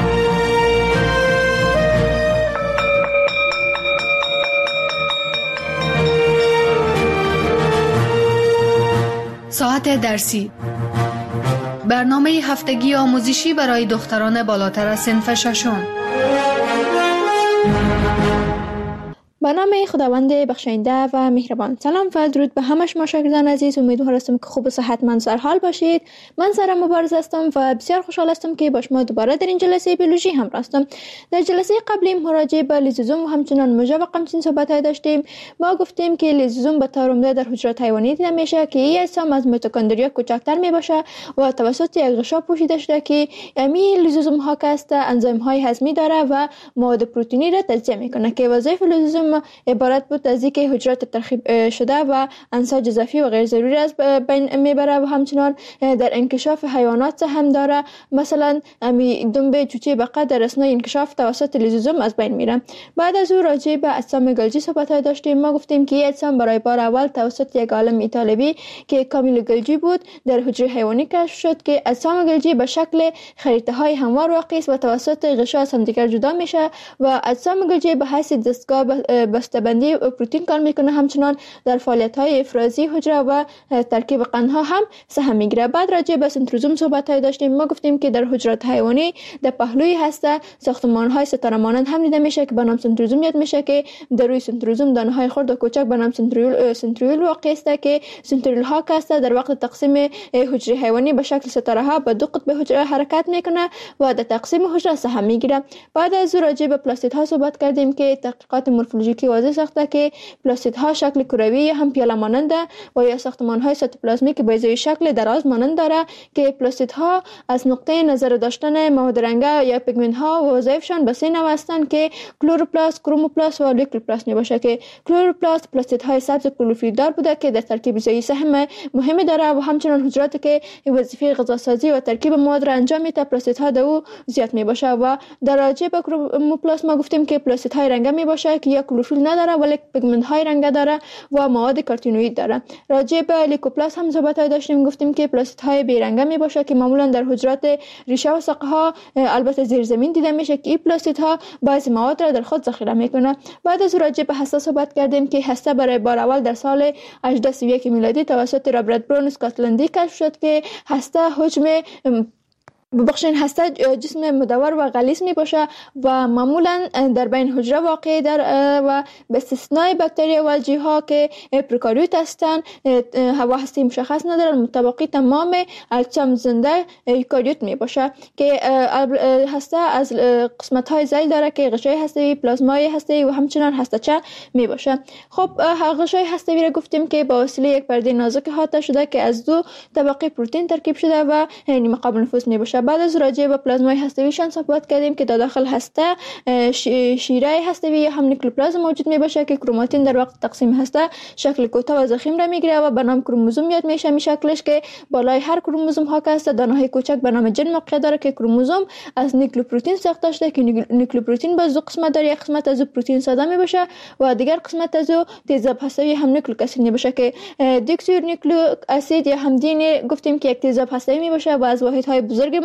ساعت درسی، برنامه هفتگی آموزشی برای دختران بالاتر از صنف ششم. به نام خداوند بخشاینده و مهربان. سلام و درود به همه شما شاگردان عزیز. امیدوار هستم که خوب و صحتمند سر حال باشید. من سارا مبارز هستم و بسیار خوشحال هستم که با شما دوباره در این جلسه بیولوژی همراه هستم. در جلسه قبلی مراجعه به لیزوزوم و همچنان مژه و قمچین صحبت داشتیم. ما گفتیم که لیزوزوم به طور عمده در حجرات حیوانی دیده میشه که این اجسام از میتوکندریا کوچکتر می باشه و توسط یک غشا پوشیده شده که امی لیزوزوم ها که است انزیم های هضمی داره و مواد پروتئینی را تجزیه میکنه که وظایف لیزوزوم عبارت بود از اینکه حجرات ترکیب شده و انساج اضافی و غیر ضروری از بین میبره و همچنان در انکشاف حیوانات هم داره. مثلا امی دنبه چوچه بقا در اثنای انکشاف توسط لیزوزوم از بین میره. بعد از او راجع به اجسام گلجی صحبت داشتیم. ما گفتیم که این اجسام برای بار اول توسط یک عالم ایتالوی که کامیل گلجی بود در حجره حیوانی کشف شد که اجسام گلجی به شکل خریطه های هموار واقع است و توسط غشا از همدیگر جدا میشه و اجسام گلجی به حیث دستگاه بسته‌بندی پروتئین کار میکنه. همچنان در فعالیت‌های افرازی حجره و ترکیب قندها هم سهم میگیره. بعد راجع به سنتروزوم صحبت داشتیم. ما گفتیم که در حجرات حیوانی در پهلوی هسته ساختمان‌های ستاره مانند هم دیده میشه که به نام سنتروزوم یاد میشه که در روی سنتروزوم دانه‌های خرد و کوچک به نام سنتریول سنتریول واقع است که سنتریول ها که است در وقت تقسیم حجره حیوانی به شکل ستاره ها به دو قطب حجره حرکت میکنه و در تقسیم حجره سهم میگیره. بعد از راجع به پلاستید ها صحبت کردیم که تحقیقات مورفولوژیکی واضح ساخته که پلاستید ها شکل کروی یا هم پیاله ماننده و یا ساختمان های سایتوپلازمیک به ازای شکل دراز مانند داره که پلاستید ها از نقطه نظر داشتن مواد رنگه یا پیگمنت ها و وظایفشان به سه نوع هستند که کلوروپلاست، کروموپلاست و لیوکوپلاست میباشه که کلوروپلاست پلاستید های سبز کلوروفیل دار بوده که در ترکیب غذایی سهم مهمی داره و همچنان حجراتی که وظیفه غذاسازی و ترکیب مواد را انجام میده پلاستید ها دو زیاد میباشه. و در راجع به کروموپلاست ما گفتیم که پلاستید های رنگه میباشه که یا کلوروفیل نداره ولی پیگمنت های رنگه داره و مواد کارتینوئید داره. راجع به لیوکوپلاست هم صحبت داشتیم. گفتیم که پلاستید های بی رنگه میباشه که معمولا در حجرات ریشه و ساقه ها البته زیر زمین دیده میشه که این پلاستید ها بعضی مواد را در خود ذخیره میکنه. بعد از راجع به هسته صحبت کردیم که هسته برای بار اول در سال هجده سی و یک میلادی توسط رابرت برون اسکاتلندی کشف شد که هسته حجم ببخشین هسته جسم مدور و غلیظ می باشه و معمولا در بین حجره واقع در و به استثنای باکتریا و الژی ها که پروکاریوت هستند هوا هسته مشخص ندارن. متبقی تمام اجسام زنده یوکاریوت می باشه که هسته از قسمت های ذیل داره که غشای هسته‌ای، پلازمای هسته‌ای و همچنان هسته‌چه می باشه. خب غشای هسته‌ای را گفتیم که با وسیله یک پرده نازک احاطه شده که از دو طبقه پروتئین ترکیب شده و نیمه قابل نفوذ می باشه. بعد از راجع به پلازمای هسته‌ایشان صحبت کردیم که در داخل هسته شیره هسته‌ای یا هم نیکلوپلازم موجود می باشه که کروماتین در وقت تقسیم هسته شکل کوتاه و ضخیم را میگیره و به نام کروموزوم یاد میشه. می شکلش که بالای هر کروموزوم ها که هست دانه‌های کوچک به نام جن موقع داره که کروموزوم از نیکلوپروتئین ساخته شده که نیکلوپروتئین باز دو قسمت داره. یک قسمت از پروتئین ساده می باشه و دیگر قسمت از تیزاب هسته‌ای هم نیکلیک اسید می باشه که دیوکسیریبونیک اسید یا هم دین گفتیم که یک تیزاب هسته‌ای می باشه و از واحدهای بزرگ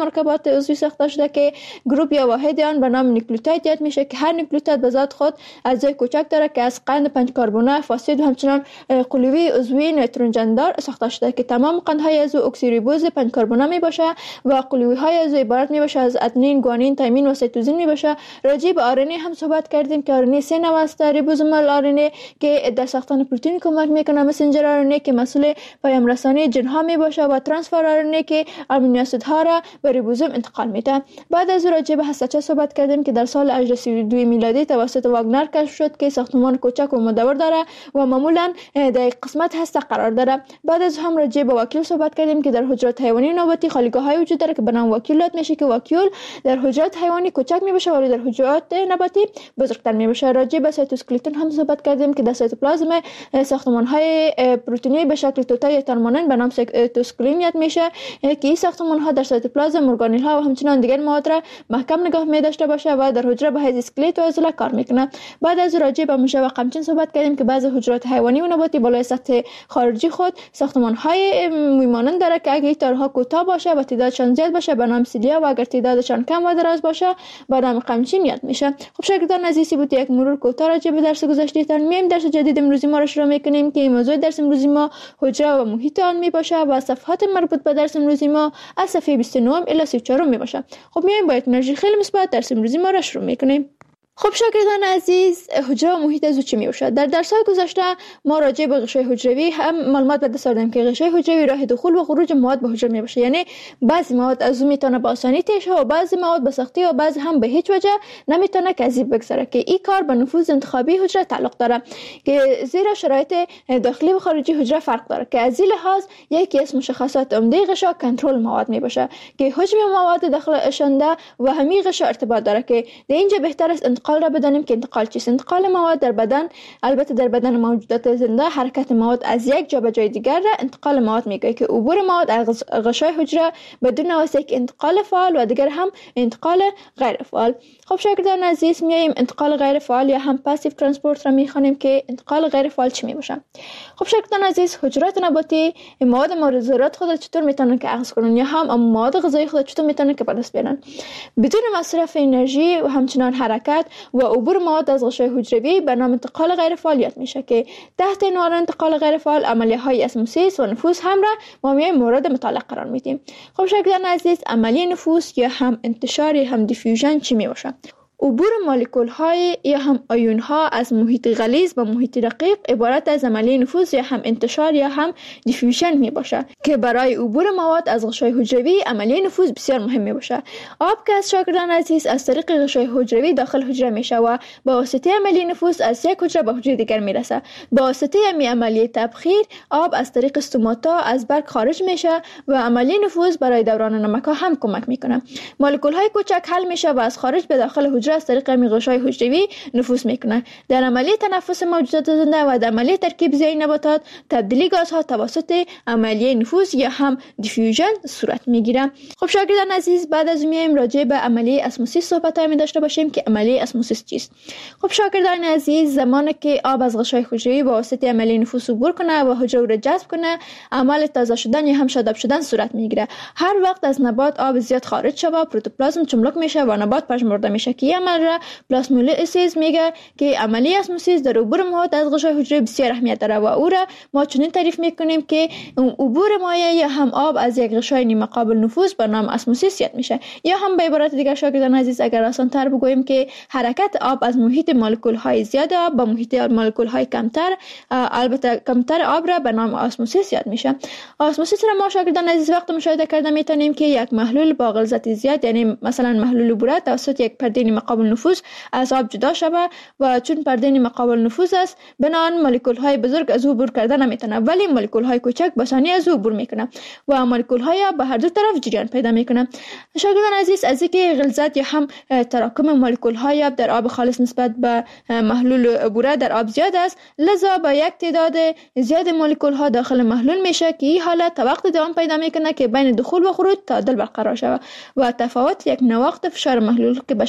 مرکبات عضوی ساخته شده که گروپ یا واحد آن به نام نیوکلیوتاید یاد میشه که هر نیوکلیوتاید به ذات خود اجزای کوچک داره که از قند پنج کربن فاسد و همچنان قلوی عضوی نیوترون جندار ساخته شده که تمام قندهای عضو اکسیریبوز پنج کربن می باشه و قلوی های عضو عبارت می باشه از ادنین، گوانین، تایمین و سیتوزین می باشه. راجع به آر ان ای هم صحبت کردیم که آر ان ای سه نوع است: ریبوزومال آر ان ای که در ساختن پروتئین کمک میکنه، مسنجر آر ان ای که مسئول پیام رسانی ژن ها می باشه و ترانسفر آر ان ای که آمینو اسید ها را به ریبوزوم انتقال میده. بعد از راجع به هسته‌چه صحبت کردیم که در سال هزار و هشتصد و سی و دو میلادی توسط واگنر کشف شد که ساختمان کوچک و مدور داره و معمولا در قسمت هسته قرار داره. بعد از هم راجع به واکیول صحبت کردیم که در حجرات حیوانی نوبتی خالیگاه های وجود داره که به نام واکیولات میشه که واکیول در حجرات حیوانی کوچک میباشه ولی در حجرات نباتی بزرگتر میباشه. راجع به سایتوسکلتون هم صحبت کردیم که در سایتوپلازم ساختمان های پروتئینی به شکل توتای ترمانن به نام سایتوسکلین یاد میشه که این ساختمان ها در سایتوپلازم ارگانل ها و همچنان دیگر مواد را محکم نگاه می‌داشته باشه و در حجره به حیث اسکلت و عضله کار میکنه. بعد از راجع به موشه و قمچین صحبت کردیم که بعضی حجرات حیوانی و نباتی بالای سطح خارجی خود ساختمان های مویمانند داره که اگه تارها کوتاه باشه و تعدادشان زیاد باشه به نام سیلیا و اگر تعدادشان کم و دراز باشه به نام قمچین یاد میشه. خب شاگردان عزیزی بود یک مرور کوتاه راجع به درس گذشته تان. میایم درس جدید امروزی ما را شروع میکنیم که موضوع درس امروزی ما حجره و محیط آن میباشه و صفحات مربوط به درس امروزی ما از صفحه بیست و نه الی سی و چهار میباشه. خب میایم با یک انرژی خیلی مثبت درس امروزی ما را شروع میکنیم. خب شاگردان عزیز، حجره و محیط عضو چی میباشد؟ در درس‌های گذشته ما راجع به غشای حجروی هم معلومات به دست آوردیم که غشای حجروی راه دخول و خروج مواد به حجره میباشه، یعنی بعضی مواد از او میتونه با آسانی تیر شه و بعضی مواد به سختی و بعضی هم به هیچ وجه نمیتونه که از این بگذره که این کار به نفوذ انتخابی حجره تعلق داره که زیرا شرایط داخلی و خارجی حجره فرق داره که از این لحاظ یکی از مشخصات عمده غشا کنترل مواد میباشه که حجم مواد داخل شنده و همین غشا ارتباط داره که در اینجا بهتر است انتقال را بدانیم که انتقال چیست. انتقال مواد در بدن، البته در بدن موجودات زنده حرکت مواد از یک جا به جای دیگر را انتقال مواد میگه که عبور مواد از غشای حجره بدون واسطه یک انتقال فعال و دیگر هم انتقال غیر فعال. خب شاگردان عزیز، میایم انتقال غیر فعال یا هم پاسیو ترانسپورت را میخوانیم که انتقال غیر فعال چی میباشه. خب شاگردان عزیز، حجرات نباتی مواد مورد ضرورت خود چطور میتونن که اخذ کنن یا هم مواد غذایی خود چطور میتونن که به دست بیارن بدون مصرف انرژی و همچنان حرکت و عبور مواد از غشای حجروی به نام انتقال غیر فعال یاد میشه که تحت عنوان انتقال غیر فعال عملیه های اسموسیس و نفوذ هم را ما میایم مورد مطالعه قرار میدیم. خب شاگردان عزیز، عملیه نفوذ یا هم انتشار یا هم دیفیوژن چی میباشه؟ عبور مولکول های یا هم آیون ها از محیط غلیظ به محیط رقیق عبارت از عملیه نفوذ یا هم انتشار یا هم دیفیوژن می باشه که برای عبور مواد از غشای حجروی عملیه نفوذ بسیار مهم می باشه. آب که از شاگردان عزیز از طریق غشای حجروی داخل حجره میشه و با واسطه عملیه نفوذ از یک حجره به حجره دیگر میرسه. با واسطه می عملیه تبخیر آب از طریق استوماتا از برگ خارج میشه و عملیه نفوذ برای دوران نمک ها هم کمک میکنه. مولکول های کوچک حل میشه و از خارج به داخل حجره از طریق غشای حجروی نفوذ میکنه. در عملیه تنفس موجودات زنده و در عملیه ترکیب زیای نباتات تبدیلی گازها توسط عملیه نفوذ یا هم دیفیوژن صورت میگیره. خب شاگردان عزیز، بعد از میایم راجع به عملیه اسموسیس صحبت می داشته باشیم که عملیه اسموسیس چیست. خب شاگردان عزیز، زمانی که آب از غشای حجروی با واسطه عملیه نفوذ عبور کنه و حجره را جذب کنه، عمل تازه شدن یا هم شاداب شدن صورت میگیره. هر وقت از نبات آب زیاد خارج شوه پروتوپلازم چملک میشه و نبات پژمرده میشه که عمل را پلاسمولیسیس میگه که عملیه اسموسیس در عبور مواد از غشای حجره بسیار اهمیت داره و او را ما چنین تعریف میکنیم که عبور مایع یا هم آب از یک غشای نیمه قابل نفوذ به نام اسموسیس یاد میشه. یا هم به عبارت دیگر شاگردان عزیز، اگر آسان تر بگوییم که حرکت آب از محیط مولکول های زیاد آب به محیط مولکول های کمتر، البته کمتر آب را به نام اسموسیس یاد میشه. اسموسیس را ما شاگردان عزیز وقت مشاهده کرده میتونیم که یک محلول با غلظت زیاد، یعنی مثلا محلول بوره، توسط یک پرده نیمه قابل نفوذ از آب جدا شوه و چون پرده نیمه قابل نفوذ است بنان مولکول های بزرگ از او عبور کرده نمیتونه، ولی مولکول های کوچک به آسانی از او عبور میکنه و مولکول های به هر دو طرف جریان پیدا میکنه. شاگردان عزیز، از اینکه غلظت یا هم تراکم مولکول های آب در آب خالص نسبت به محلول بوره در آب زیاد است، لذا با یک تعداد زیاد مولکول ها داخل محلول میشه که این حالت وقت دوام پیدا میکنه که بین دخول و خروج تعادل برقرار شود و تفاوت یک نواقط فشار محلول که به شکل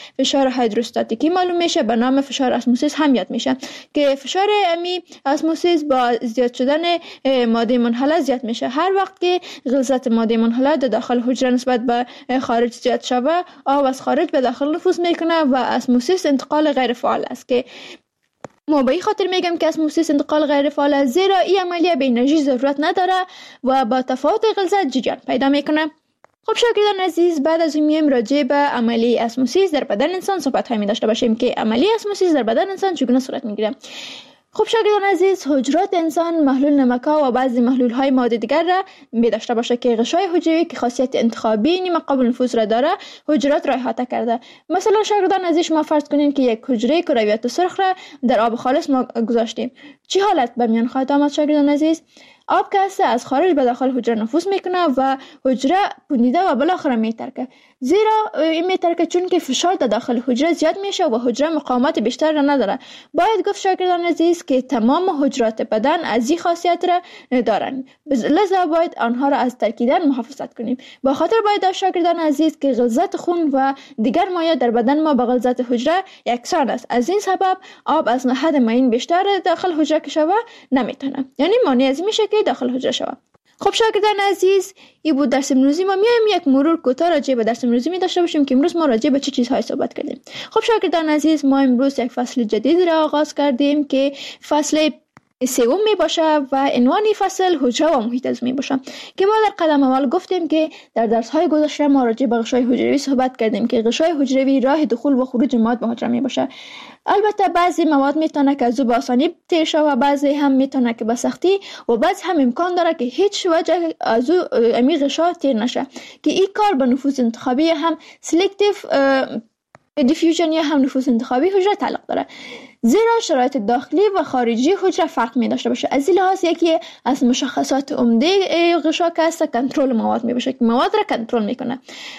فشار هیدروستاتیکی معلوم میشه، به نام فشار اسموسیس هم یاد میشه که فشار امی اسموسیس با زیاد شدن ماده منحله زیاد میشه. هر وقت که غلظت ماده منحله در داخل حجره نسبت به خارج زیاد شوه، آب از خارج به داخل نفوذ میکنه و اسموسیس انتقال غیر فعال است که ما به این خاطر میگم که اسموسیس انتقال غیر فعال است، زیرا این عملیه به انرژی ضرورت نداره و با تفاوت غلظت جریان پیدا میکنه. خب شاگردان عزیز، بعد از این میایم راجع به عملیه اسموسیس در بدن انسان صحبت هایی می داشته باشیم که عملیه اسموسیس در بدن انسان چگونه صورت میگیره. خب شاگردان عزیز، حجرات انسان محلول نمک‌ها و بعضی محلول‌های مواد دیگر را می داشته باشه که غشای حجروی که خاصیت انتخابی نیمه قابل نفوذ را داره حجرات را احاطه کرده. مثلا شاگردان عزیز، شما فرض کنین که یک حجره کرویات سرخ را در آب خالص ما گذاشتیم. چه حالت به میان خواهد آمد شاگردان عزیز؟ آب که از خارج به داخل حجره نفوذ میکنه و حجره پوندیده و بالاخره میترکه، زیرا این میترکه چون که فشار در داخل حجره زیاد میشه و حجره مقاومت بیشتر را نداره. باید گفت شاگردان عزیز که تمام حجرات بدن از این خاصیت را دارن، لذا باید آنها را از ترکیدن محافظت کنیم. با خاطر باید داشت شاگردان عزیز که غلظت خون و دیگر مایع در بدن ما با غلظت حجره یکسان است. از این سبب آب از حد معین بیشتر داخل حجره که شوه نمیتونه، یعنی مانع از میشه که داخل حجره شوه. خب شاگردان عزیز، این بود درس امروزی ما. میایم یک مرور کوتاه راجع به درس امروزی می داشته باشیم که امروز ما راجع به چه چیزهای صحبت کردیم. خب شاگردان عزیز، ما امروز یک فصل جدید را آغاز کردیم که فصل سوم می باشه و عنوان فصل حجره و محیط عضو می باشه که ما در قدم اول گفتیم که در درس های گذشته ما راجع به غشای حجروی صحبت کردیم که غشای حجروی راه دخول و خروج مواد به حجره می باشه. البته بعضی مواد میتونه که از او به آسانی تیر شه و بعضی هم میتونه که به سختی و بعضی هم امکان داره که هیچ وجه از او امی غشا تیر نشه که این کار به نفوذ انتخابی هم سلکتیو دیفیوژن یا هم نفوذ انتخابی حجره تعلق داره، زیرا شرایط داخلی و خارجی حجره فرق می داشته باشه. از این لحاظ یکی از مشخصات عمده غشا که است کنترل مواد می باشه که مواد را کنترل میکنه.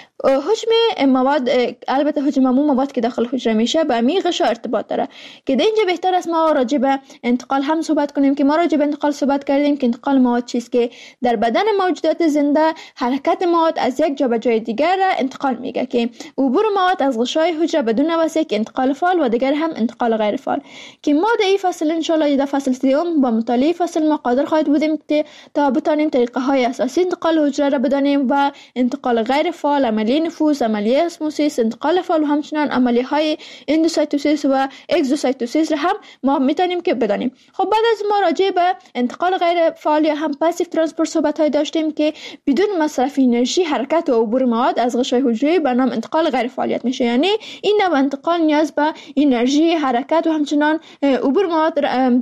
حجم مواد، البته حجم عموم مواد که داخل حجره میشه با می غشا ارتباط داره که در اینجا بهتر است ما راجع به انتقال هم صحبت کنیم که ما راجع به انتقال صحبت کردیم که انتقال مواد چیست که در بدن موجودات زنده حرکت مواد از یک جا به جای دیگر را انتقال میگه که عبور مواد از غشای حجره بدون واسطه که انتقال فعال و دیگر هم انتقال غیر فعال که ما در این فصل ان شاء الله در فصل سوم با مطالعه فصل ما قادر خواهد بودیم که تا بتانیم طریقه های اساسی انتقال حجره را بدانیم و انتقال غیر فعال، عملیه نفوذ، عملیه اسموسیس، انتقال فعال و همچنان عملیه های اندوسایتوسیس و اگزوسایتوسیس را هم ما میتونیم که بدانیم. خب بعد از ما راجع به انتقال غیر فعال یا هم پاسیو ترانسپورت صحبت های داشتیم که بدون مصرف انرژی حرکت و عبور مواد از غشای حجروی به نام انتقال غیر فعالیت میشه، یعنی این نوع انتقال نیاز به انرژی حرکت و همچنان عبور مواد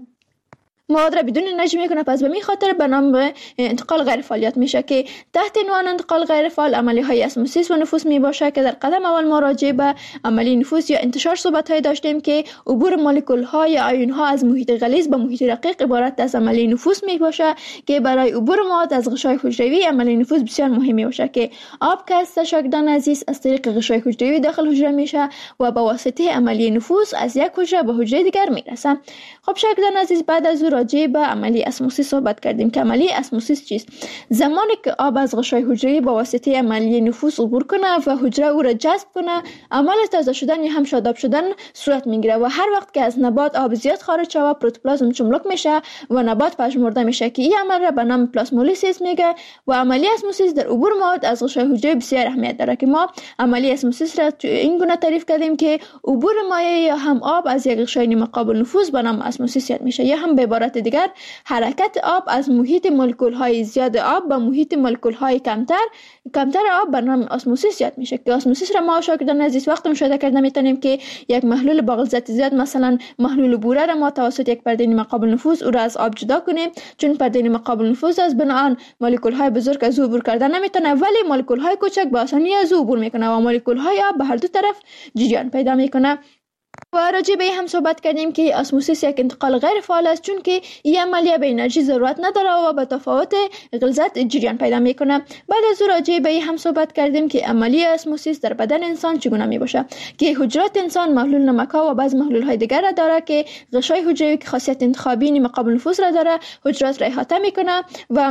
مواد را بدون انرژی میکنه، پس به می خاطر به نام انتقال غیر فعالیت میشه که تحت عنوان انتقال غیر فعال عملیه های اسموسیس و نفوذ می باشه که در قدم اول ما راجع به عملی نفوذ یا انتشار صحبت های داشتیم که عبور مولکول ها یا آیون ها از محیط غلیظ به محیط رقیق عبارت از عملی نفوذ می باشه که برای عبور مواد از غشای حجروی عملی نفوذ بسیار مهم می باشه که آب که است شاگردان عزیز از طریق غشای حجروی داخل حجره میشه و با واسطه عملی نفوذ از یک حجره به حجره دیگر میرسه. خب شاگردان عزیز، بعد از راجع به عملی اسموسیس صحبت کردیم که عملی اسموسیس چیست؟ زمانی که آب از غشای حجروی با واسطه عملی نفوذ عبور کنه و حجره او را جذب کنه، عمل تازه شدن یا هم شاداب شدن صورت میگیره و هر وقت که از نبات آب زیاد خارج شود پروتوپلازم چملک میشه و نبات پژمرده میشه که این عمل را به نام پلاسمولیسیس میگه و عملی اسموسیس در عبور مواد از غشای حجروی بسیار اهمیت داره که ما عملی اسموسیس را این گونه تعریف کردیم که عبور مایع یا هم آب از یک غشای نیمه قابل نفوذ به نام اسموسیس یاد میشه یا هم به عبارت دیگر حرکت آب از محیط مولکول های زیاد آب به محیط مولکول های کمتر کمتر آب به نام اسموسیس یاد میشه که اسموسیس را ما شاگردان عزیز وقتی مشاهده کرده میتونیم که یک محلول با غلظت زیاد، مثلا محلول بوره را ما توسط یک پرده نیمه قابل نفوذ او را از آب جدا کنیم، چون پرده نیمه قابل نفوذ از بناهن مولکول های بزرگ از او عبور کردن نمیتونه ولی مولکول های کوچک به آسانی از او عبور میکنه و مولکول های آب به هر دو طرف جریان پیدا میکنه. و راجع به هم صحبت کردیم که اسموسیس یک انتقال غیر فعال است چون که این عملیه به انرژی ضرورت نداره و به تفاوت غلظت جریان پیدا میکنه. بعد از راجع به هم صحبت کردیم که عملیه اسموسیس در بدن انسان چگونه می باشه که حجرات انسان محلول نمک‌ها و بعض محلول های دیگر را داره که غشای حجروی که خاصیت انتخابی نیمه قابل نفوذ را داره حجرات را احاطه میکنه و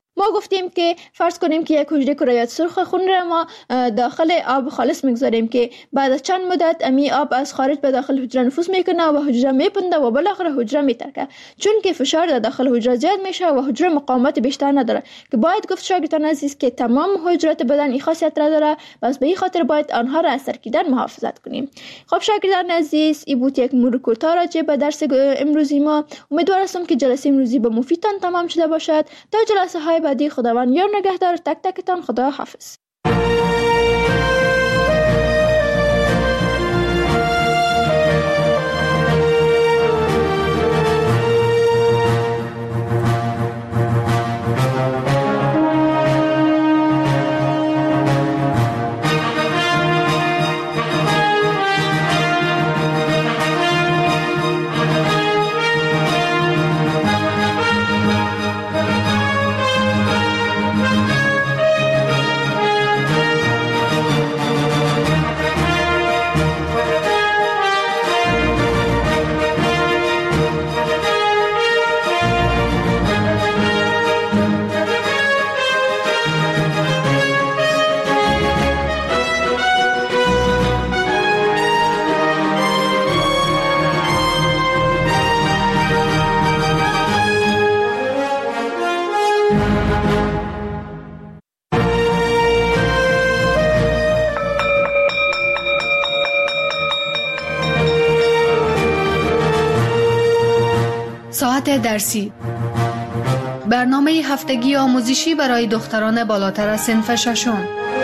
ما گفتیم که فرض کنیم که یک حجره کرویات سرخ خون را ما داخل آب خالص میگذاریم که بعد از چند مدت امی آب از خارج به داخل حجره نفوذ میکنه و حجره میپنده و بالاخره حجره میترکه، چون که فشار در داخل حجره زیاد میشه و حجره مقاومت بیشتر نداره که باید گفت شاگردان عزیز که تمام حجرات بدن این خاصیت را داره، بس به این خاطر باید آنها را از ترکیدن محافظت کنیم. خب شاگردان عزیز، این بود یک مرور کوتاه راجع به درس امروزی ما. امیدوارم که جلسه امروزی به مفیدتان تمام شده باشد. تا جلسه های بعدی خداوند یار نگهدار تک تکتان. خدا حافظ. ساعت درسی، برنامه هفتگی آموزشی برای دختران بالاتر از صنف ششم.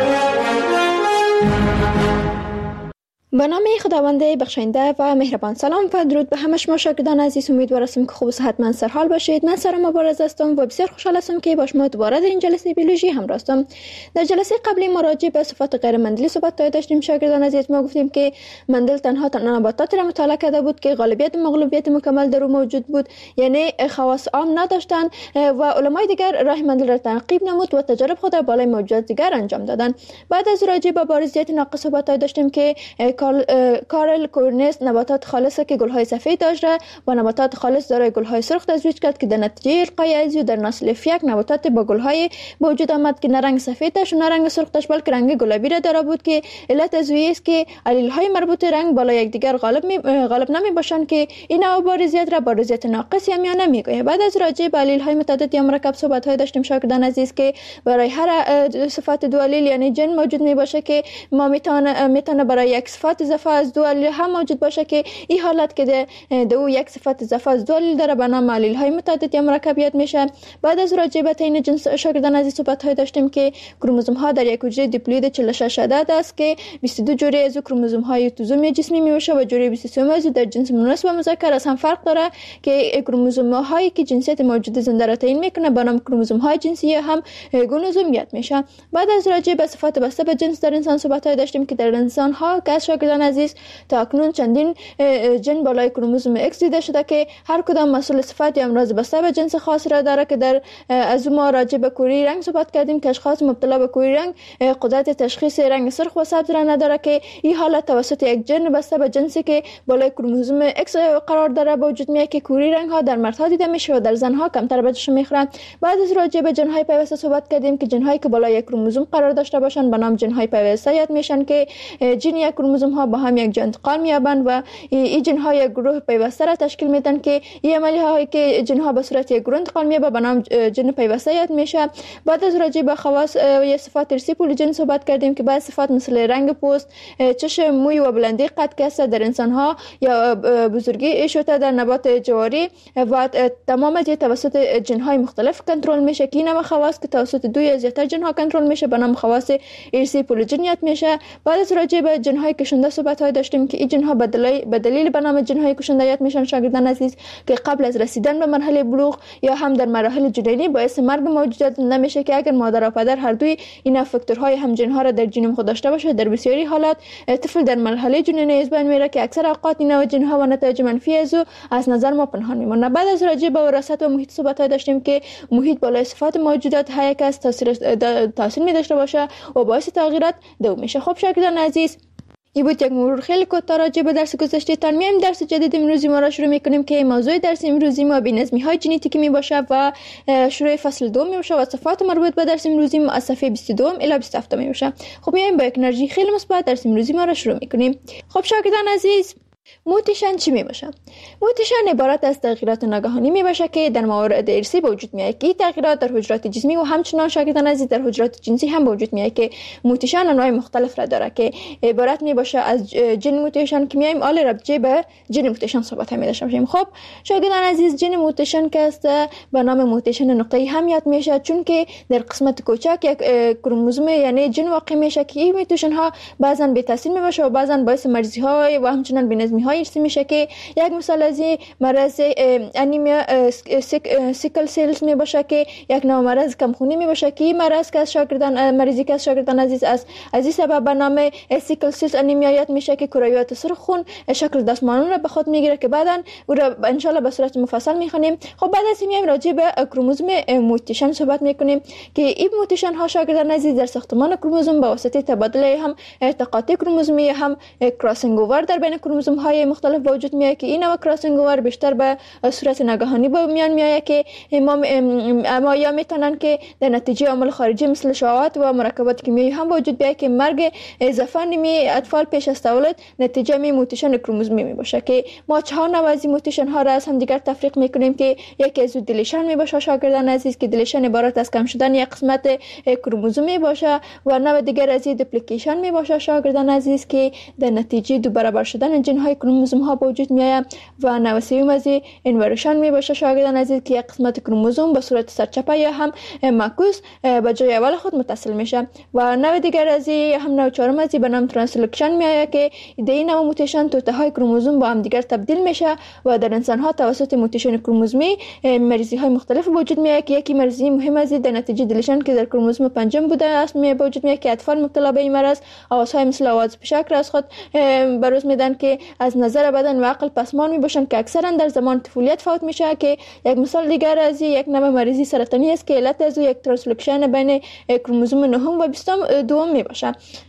به نام خداوند بخشنده و مهربان. سلام و درود به همه شما شاگردان عزیز. امیدوارم که خوب و صحتمند سرحال باشید. من سارا مبارز هستم و بسیار خوشحال هستم که با شما دوباره در این جلسه بیولوژی همراه هستم. در جلسه قبلی ما راجع به صفات غیر مندلی صحبت داشتیم شاگردان عزیز. ما گفتیم که مندل تنها تنها نباتاتی را مطالعه کرده بود که غالبیت مغلوبیت مکمل در او موجود بود، یعنی خواص عام نداشتند و علمای دیگر راه مندل را تعقیب نمود و تجارب خود را بالای موجودات دیگر انجام دادند. بعد از راجع به بارزیت ناقص صحبت داشتیم که کارل کورنس نباتات خالصه که گل‌های سفید داشت و نباتات خالص دارای گل‌های سرخ تزویج کرد که در نتیجه القای ازیو در نسل فیک نباتات با گل‌های وجود آمد که نه رنگ سفید داشت و نه رنگ سرخ داشت بلکه رنگ گلابی را داره بود که علت از است که علیل‌های مربوط رنگ بالا یکدیگر غالب می غالب نمی باشند که این نوع بارزیت را بارزیت ناقص یا میانه میگوید. بعد از راجع به علیل‌های متعدد یا مرکب صحبت‌های داشتیم شاگردان عزیز که برای هر صفت دو علیل یعنی جن موجود می باشه که ما میتونه میتونه برای یک صفت اضافه از دو علیل هم موجود باشه که این حالت که دو یک صفت اضافه از دو علیل داره به نام علیل‌های متعدد یا مرکبیت میشه. بعد از راجع به تعیین جنس شاگردان عزیز صحبت‌های داشتیم که کروموزوم‌ها در یک حجره دیپلوید چهل و شش عدد است که بیست و دو جوری از کروموزوم‌های اتوزومی جسمی میشه و جوری بیست و سه از در جنس مؤنث و مذکر از هم فرق داره که کروموزوم‌هایی که جنسیت موجود زنده را تعیین میکنه به نام کروموزوم‌های جنسی هم گونوزومیت میشه. بعد از راجع به صفات بسته به جنس در انسان صحبت‌های داشتیم که در انسان‌ها که شاگردان عزیز تا اکنون چندین جن بالای کروموزوم اکس دیده شده که هر کدام مسئول صفت یا امراض بسته به جنس خاص را داره که در از ما راجع به کوری رنگ صحبت کردیم که اشخاص مبتلا به کوری رنگ قدرت تشخیص رنگ سرخ و سبز را نداره که این حالت توسط یک جن بسته به جنسی که بالای کروموزوم اکس قرار داره به وجود میاد که کوری رنگ ها در مردها دیده میشه و در زنها کمتر بهش میخورن. بعد از راجع به جن های پیوسته صحبت کردیم که جن هایی که بالای یک کروموزوم قرار داشته باشن به نام جن های پیوسته یاد میشن که جن یک کروموزوم ها با هم یک جا انتقال می‌یابند و این جن ها یک گروه پیوسته را تشکیل میدن که این عملی هایی که جن ها به صورت یک گروه انتقال می‌یابند به نام جن پیوسته یاد میشه. بعد از راجع به خواص و صفات ارثی پولیجن صحبت کردیم که بعض صفات مثل رنگ پوست، چشم، موی و بلندی قد که در انسان ها یا بزرگی شده در نبات جواری و تمام از توسط جن های مختلف کنترل میشه که این خواص که توسط دو یا زیاتر جن ها کنترل میشه به نام خواص ارثی پولیجن یاد میشه. بعد از راجع به جن های کشنده صحبت های داشتیم که این جن ها به دلیل به دلیل به نام جن های کشنده یاد میشن شاگردان عزیز که قبل از رسیدن به مرحله بلوغ یا هم در مراحل جنینی باعث مرگ موجودات نمیشه که اگر مادر و پدر هر دوی این فاکتورهای هم جن ها را در ژنوم خود داشته باشه در بسیاری حالات طفل در مرحله جنینی از بین میره که اکثر اوقات این نوع جن ها و نتایج منفی از او از نظر ما پنهان میمونه. بعد از راجع به وراثت و محیط صحبت داشتیم که محیط بالای صفات موجودات های یک از تاثیر تاثیر می داشته باشه و باعث تغییرات دو میشه. خب شاگردان عزیز این بود یک مرور خیلی کوتاه راجع به درس گذشته. تا میایم درس جدید امروزی ما را شروع میکنیم که موضوع درس امروزی ما بی‌نظمی های ژنتیکی می باشه و شروع فصل دوم می باشه و صفات مربوط به درس امروزی ما از صفحه بیست و دو الی بیست و هفت می باشه. خب میایم با یک انرژی خیلی مثبت درس امروزی ما را شروع میکنیم. خب شاگردان عزیز، موتیشن چی می باشه؟ موتیشن عبارت از تغییرات ناگهانی می باشه که در موارد ارثی به وجود میاد که این تغییرات در حجرات جسمی و همچنان شاگردان عزیز در حجرات جنسی هم به وجود میاد که موتیشن انواع مختلف را داره که عبارت می باشه از جن موتیشن که میایم آل ربطی به جن موتیشن صحبت هم داشته باشیم. خب شاگردان عزیز، جن موتیشن که است به نام موتیشن نقطه‌ای هم یاد میشه چون که در قسمت کوچک یک کروموزوم یعنی جن واقع میشه که این موتیشن ها بعضا بی تاثیر می باشه و بعضا باعث مریضی ها و همچنان بی‌نظمی های ارثی میشه که یک مثال از این مرض انیمیا سیکل سیلز می باشه که یک نوع مرض کمخونی می باشه که این مرض که از شاگردان مریضی که از شاگردان عزیز از از این سبب به نام سیکل سیلز انیمیا یاد میشه که کرویات سرخ خون شکل دستمانون را به خود میگیره که بعداً او را ان شاء الله به صورت مفصل میخونیم. خب بعد از این میایم راجع به کروموزوم موتیشن صحبت میکنیم که این موتیشن ها شاگردان عزیز در ساختمان کروموزوم به واسطه تبادل هم تقاطع کروموزومی هم کراسینگ اوور در بین کروموزوم های مختلف به وجود میاد که این نوع کراسینگ اوور بیشتر به صورت ناگهانی به میان میاد که ما ما یا میتونن که در نتیجه عوامل خارجی مثل شعاعات و مرکبات کیمیایی هم به وجود بیاد که مرگ اضافه می اطفال پیش از تولد نتیجه می موتیشن کروموزومی می باشه که ما چهار نوع از موتیشن ها را از هم دیگر تفریق میکنیم که یکی از دیلیشن می باشه شاگردان عزیز که دیلیشن عبارت از کم شدن یک قسمت کروموزوم می باشه و نوع دیگر از دوپلیکیشن می باشه شاگردان عزیز که در نتیجه دو برابر شدن جن های کروموزوم ها به وجود میاد و نوع سوم از اینورشن می باشه شاگردان عزیز که یک قسمت کروموزوم به صورت سرچپه یا هم معکوس به جای اول خود متصل میشه و نوع دیگر از هم نوع چهارم از به نام ترانسلوکشن میاد که در این نوع موتیشن توته های کروموزوم با هم دیگر تبدیل میشه و در انسان ها توسط موتیشن کروموزومی مریضی های مختلف وجود میاد که یکی مریضی مهم از در نتیجه دیلیشن که در کروموزوم پنجم بوده است می وجود میاد که اطفال مبتلا به این مرض آوازهای مثل آواز پیشک را از خود بروز میدن که از نظر بدن و عقل پسمان می باشند که اکثرا در زمان طفولیت فوت میشه که یک مثال دیگر از یک نوع مریضی سرطانی است که علت از یک ترانسلوکشن بین کروموزوم نهم و بیستم دوم می باشه.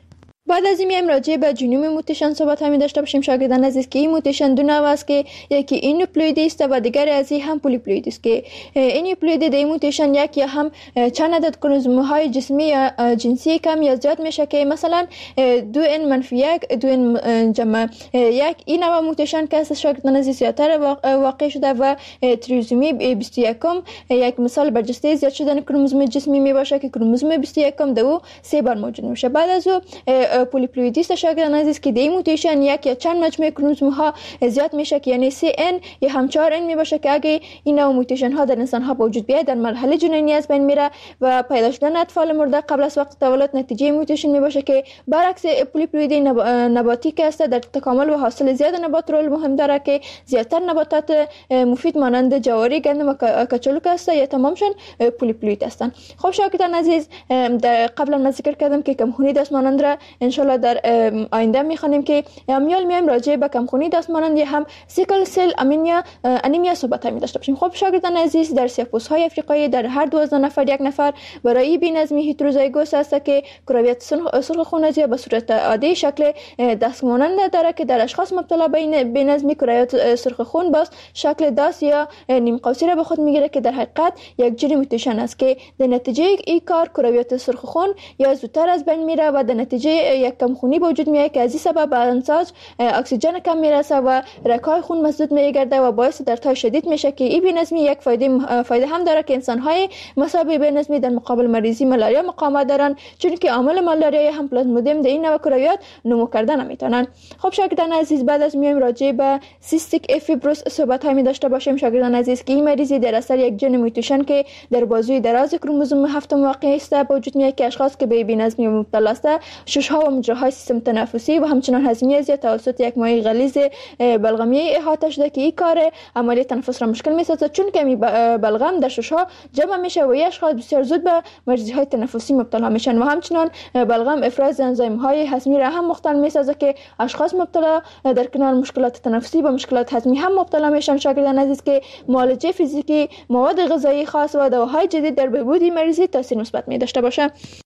بعد از این میایم راجع به جنوم موتیشن صحبت همین داشته باشیم شاگردان عزیز که این موتیشن دو نوع است که یکی اینوپلویدی است و دیگر از این هم پولیپلویدی است که اینوپلویدی در این موتیشن یک یا هم چند عدد کروموزوم های جسمی یا جنسی کم یا زیاد میشه که مثلا دو ان منفی یک دو ان جمع یک این نوع موتیشن که از شاگردان عزیز زیادتر واقع شده و تریزومی بیست و یک یک مثال برجسته زیاد شدن کروموزوم جسمی می باشه که کروموزوم بیست و یک دو سه بار موجود میشه. بعد از او پولیپلویدیست شاگردان عزیز که دی موتیشن یک یا چند مجموعه کروموزوم ها زیاد میشه که یعنی سه ان یا هم چهار ان می باشه که اگه این نوع موتیشن ها در انسان ها به وجود بیاد در مرحله جنینی از بین میره و پیدا شدن اطفال مرده قبل از وقت تولد نتیجه موتیشن می باشه که برعکس پولیپلویدی نب... نباتی که است در تکامل و حاصل زیاد نبات رول مهم داره که زیادتر نباتات مفید مانند جواری، گندم و کچالو که است یا تمامشون پولیپلوید هستند. خب شاگردان عزیز در قبلا من ذکر کردم که کمخونی دست مانند را ان شاء الله در آینده میخوانیم که امیال میایم راجع به کمخونی دست مانند هم سیکل سل انیمیا انیمیا صحبت می داشته باشیم. خب شاگردان عزیز در سیاه‌پوست های افریقایی در هر دوازده نفر یک نفر برای بی‌نظمی هتروزایگوس است که کرویات سرخ خون از به صورت عادی شکل دست مانند داره که در اشخاص مبتلا به بی‌نظمی کرویات سرخ خون باز شکل دست یا نیم قوسی را به خود میگیره که در حقیقت یک جن موتیشن است که در نتیجه این کار کرویات سرخ خون یا زودتر از بین میره و در نتیجه یک کمخونی به وجود میاد که از این سبب به انسان اکسیژن کم میرسه و رگ‌های خون مسدود میگرده و باعث دردهای شدید میشه که این بی‌نظمی یک فایده فایده هم داره که انسان‌های مصاب بی‌نظمی در مقابل مریضی مالاریا مقاومت دارن چون که عامل مالاریا هم پلازمودیم در این نوع کرویات نمو کردن نمیتونن. خب شاگردان عزیز بعد از میایم راجع به سیستیک افیبروس صحبت هایی داشته باشیم شاگردان عزیز که این مریضی در اثر یک جن موتیشن که در بازوی دراز کروموزوم هفتم واقع است به وجود میاد که اشخاص که به بی‌نظمی مبتلا است شش‌ها و مجراهای سیستم تنفسی و همچنان هضمی از توسط یک مایع غلیظ بلغمی احاطه شده که این کار عملیه تنفس را مشکل می‌سازد چون که می بلغم در شش‌ها جمع میشه و یک اشخاص بسیار زود به مریضی‌های تنفسی مبتلا میشن و همچنان بلغم افراز انزیم‌های هضمی را هم مختل می‌سازد که اشخاص مبتلا در کنار مشکلات تنفسی و مشکلات هضمی هم مبتلا میشن. شاگردان عزیز که معالجه فیزیکی، مواد غذایی خاص و دواهای جدید در بهبود مریضی تاثیر مثبت می داشته باشه.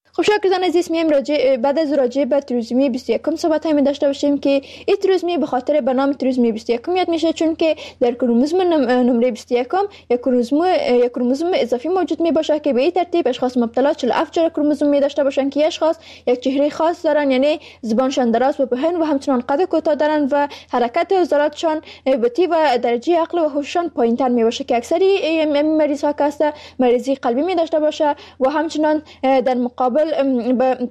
خب شاگردان عزیز میم راجع بعد از راجع به تریزومی بیست و یک صحبت می داشته باشیم که این تریزومی به خاطر به نام تریزومی بیست و یک یاد میشه، چون که در کروموزوم نمره بیست و یک یک کروموزوم یک کروموزوم اضافی موجود می باشه که به این ترتیب اشخاص مبتلا چهل و هفت جور کروموزوم می داشته باشن که اشخاص یک چهره خاص دارن، یعنی زبانشان دراز و پهن و همچنان قد کوتاه دارن و حرکت عضلاتشان بطیء و درجه عقل و هوششان پایینتر می باشه که اکثری مریض ها که مریضی قلبی می داشته باشه و همچنان در مقابل به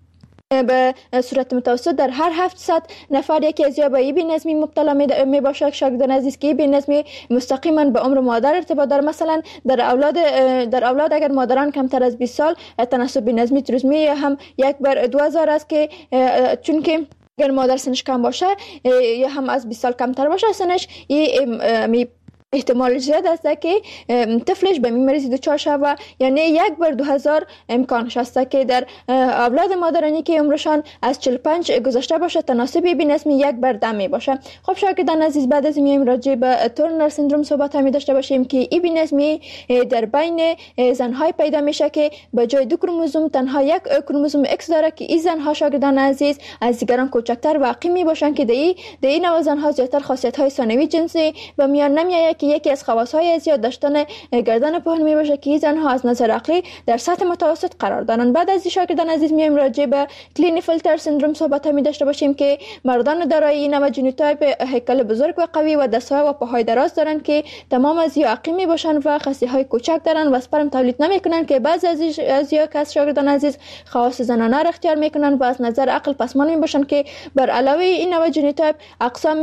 به صورت متوسط در هر هفتصد نفر یکی از یا به ای بی‌نظمی مبتلا می باشه. شاگردان عزیز که بی‌نظمی مستقیما به عمر مادر ارتباط داره. مثلا در اولاد در اولاد اگر مادران کمتر از بیست سال تناسب بی‌نظمی تریزومی هم یک بر دو هزار است که چون که اگر مادر سنش کم باشه یا هم از بیست سال کمتر باشه سنش می احتمال زیاد است که طفلش به مریضی دچار شود، یعنی یک بر دو هزار امکانش است که در اولاد مادرانی که عمرشان از چهل و پنج گذشته باشه تناسب بی‌نظمی یک بر ده می باشه. خب شاگردان عزیز بعد از میایم راجع به تورنر سندروم صحبت می داشته باشیم که این بی‌نظمی در بین زنهای پیدا میشه که به جای دو کروموزوم تنها یک کروموزوم ایکس داره که این زنها شاگردان عزیز از دیگران کوچکتر واقع می باشن که در این نوع زنها زیاتر خاصیت های ثانوی جنسی و میان نمیآید که یکی از خواص‌های زیاد داشتن گردن پهن می باشه که زنها از نظر عقلی در سطح متوسط قرار دارند. بعد از شاگردان عزیز میایم راجع به کلینیفیلتر سندروم صحبت می داشته باشیم که مردان دارای این نوع ژنوتایپ هیکل بزرگ و قوی و دست‌ها و پاهای دراز دارند که تمام از یا عقیم می باشند و خصی‌های کوچک دارند و اسپرم تولید نمی‌کنند که بعضی از از یا کس شاگردان عزیز خواص زنانه را اختیار می‌کنند و از نظر عقل پسماند می باشند که بر علاوه این نوع ژنوتایپ اقسام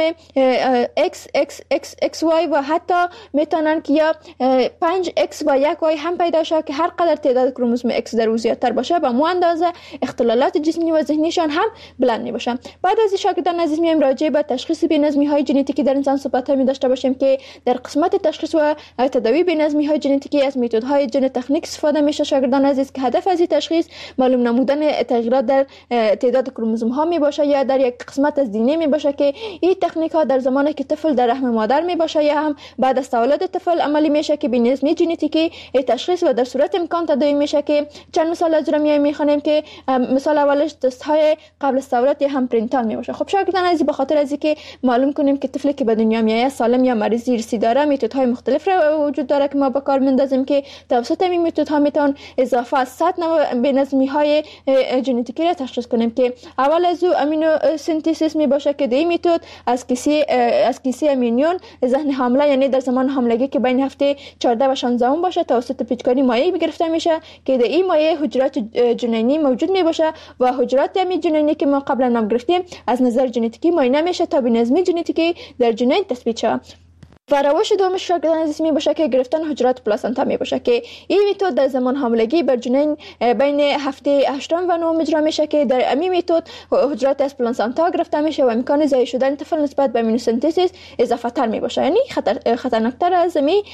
ایکس ایکس ایکس ایکس وای و حتی میتونن که یا پنج ایکس و یک وای هم پیدا شه که هر قدر تعداد کروموزوم ایکس در او زیادتر باشه به مو اندازه اختلالات جسمی و ذهنیشان هم بلند می باشه. بعد از شاگردان عزیز میایم راجع به تشخیص بی‌نظمی های ژنتیکی در انسان صحبت می داشته باشیم که در قسمت تشخیص و تداوی بی‌نظمی های ژنتیکی از متدهای ژن تکنیک استفاده میشه شاگردان عزیز که هدف از این تشخیص معلوم نمودن تغییرات در تعداد کروموزوم ها می باشه یا در یک قسمت از دی ان ای می باشه که این تکنیک ها در زمانی که طفل در رحم مادر می باشه یا هم بعد از تولد طفل عملی میشه که بی‌نظمی ژنتیکی تشخیص و در صورت امکان تداوی میشه که چند مثال از رو میخوانیم که مثال اولش تست های قبل از تولد یا هم پرینتال می باشه. خب شاگردان عزیز به خاطر از اینکه معلوم کنیم که طفلی که به دنیا میاد سالم یا مریض ارثی داره متدهای مختلف را وجود داره که ما به کار میندازیم که توسط این متدها میتون اضافه از صد نوع بی‌نظمی های ژنتیکی را تشخیص کنیم که اول از او امینو سنتزیس می باشه که دی متد از کیسه از کیسه امینیون ذهن حامله یعنی در زمان حاملگی که بین هفته چهارده و شانزده باشه توسط پیچکاری مایع گرفته میشه که در این مایع حجرات جنینی موجود می باشه و حجرات همین جنینی که ما قبلا نام گرفتیم از نظر ژنتیکی معاینه میشه تا بی‌نظمی ژنتیکی در جنین تثبیت شه. و روش دوم شاگردان عزیز می باشه که گرفتن حجرات پلاسنتا می باشه که این متد در زمان حاملگی بر جنین بین هفته هشتم و نهم اجرا میشه که در امی متد حجرات از پلاسنتا گرفته میشه و امکان ضعیف شدن طفل نسبت به امینوسنتزیس اضافه تر می باشه، یعنی خطر خطرناکتر از امی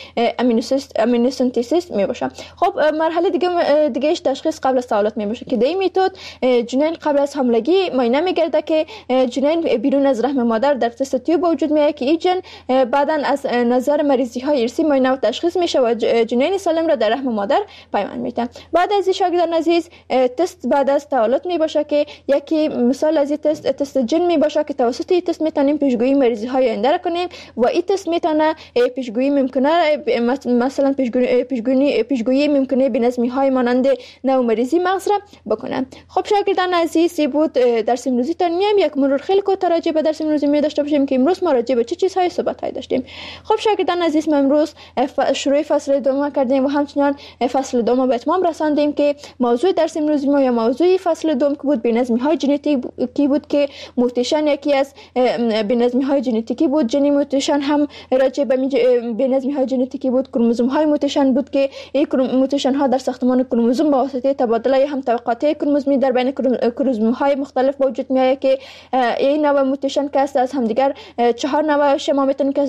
امینوسنتزیس می باشه. خب مرحله دیگه دیگهش تشخیص قبل از تولد می باشه که در این متد جنین قبل از حاملگی معاینه میگرده که جنین بیرون از رحم مادر در تست تیوب وجود میاد که این جن بعداً از نظر مریضی های ارثی معاینه و تشخیص میشه و جنین سالم را در رحم مادر پیوند میده. بعد از این شاگردان عزیز تست بعد از تولد می باشه که یکی مثال از این تست تست جن می باشه که توسط این تست میتونیم پیشگویی مریضی های آینده را کنیم و این تست میتونه پیشگویی ممکنه مثلا پیشگویی پیشگویی پیشگویی ممکنه بی‌نظمی های مانند نوع مریضی مغز را بکنه. خب شاگردان عزیز بود درس امروزی تا نیم یک مرور خیلی کوتاه راجع به درس امروزی می داشته باشیم که امروز ما راجع به چه چیزهای صحبت های داشتیم. خب شاگردان عزیز ما امروز شروع فصل دوم کردیم و همچنان فصل دوم به اتمام رساندیم که موضوع درس امروز ما یا موضوع فصل دوم که بود بی‌نظمی های ژنتیکی بود که موتیشن یکی از بی‌نظمی های ژنتیکی بود. جنین موتیشن هم راجع به بی‌نظمی های ژنتیکی بود. کروموزوم های موتیشن بود که این موتیشن ها در ساختمان کروموزوم با واسطه تبادله هم طبقات کروموزومی در بین کروموزوم های مختلف وجود میاد که این نوع موتیشن که از همدیگر چهار نوع شما میتونن که از همدیگر فرق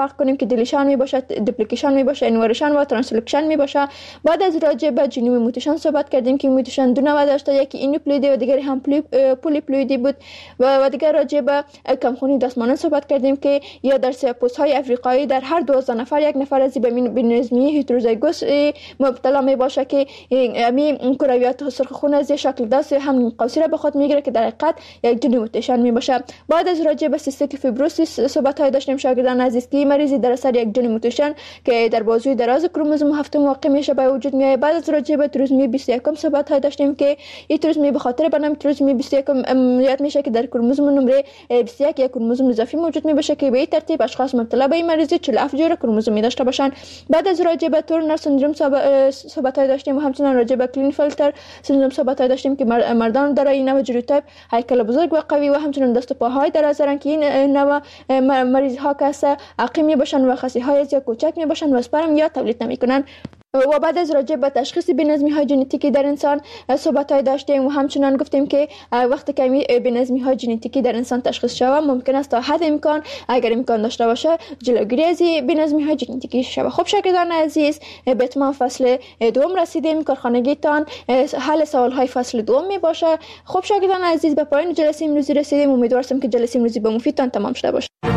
فرق کنیم که دیلیشن می باشه، دوپلیکیشن می باشه، انورشن و ترانسلوکشن می باشه. بعد از راجع به جنوم موتیشن صحبت کردیم که موتیشن دو نوع داشته، یکی اینوپلویدی و دیگری هم پولیپلویدی بود و و دیگر راجع به کمخونی دستمانان صحبت کردیم که یا در سیاپوس های افریقایی در هر دوازده نفر یک نفر از به بینظمی هتروزایگوس مبتلا می باشه که امی کرویات سرخ خون از شکل دست هم قوسی را به خود میگیره که در حقیقت یک جنوم موتیشن می باشه. بعد از راجع به سیستیک فیبروسیس صحبت های داشتیم شاگردان عزیز که مریضی در اثر یک جنوم موتیشن که در بازوی دراز کروموزوم هفتم واقع میشه به وجود میاد. بعد از راجع به تریزومی بیست و یک صحبت های داشتیم که این تریزومی به خاطر بنام تریزومی بیست و یک یاد میشه که در کروموزوم نمره بیست و یک یک کروموزوم اضافی موجود می باشه که به این ترتیب اشخاص مبتلا به این مریضی چهل و هفت جور کروموزومی داشته باشن. بعد از راجع به تورنر سندروم صحبت های داشتیم و همچنین راجع به کلینفلتر سندروم صحبت های داشتیم که مردان دارای این نوع جنوتایپ هیکل بزرگ و قوی و همچنین دست و پاهای دراز دارن که این نوع مریض ها که عقیم می باشن و خصی های زیاد کوچک می باشن و اسپرم یا تولید نمیکنن. و بعد از راجع به تشخیص بی‌نظمی های ژنتیکی در انسان صحبت های داشتیم و همچنان گفتیم که وقتی که بی‌نظمی های ژنتیکی در انسان تشخیص شود ممکن است تا حد امکان اگر امکان داشته باشه جلوگیری از بی‌نظمی های ژنتیکی شود. خب شاگردان عزیز به اتمام فصل دوم رسیدیم. کارخانگیتان حل سوال های فصل دوم می باشه. خب شاگردان عزیز به پایان جلسه امروزی رسیدیم. امیدوارم که جلسه امروزی به مفیدتان تمام شده باشه.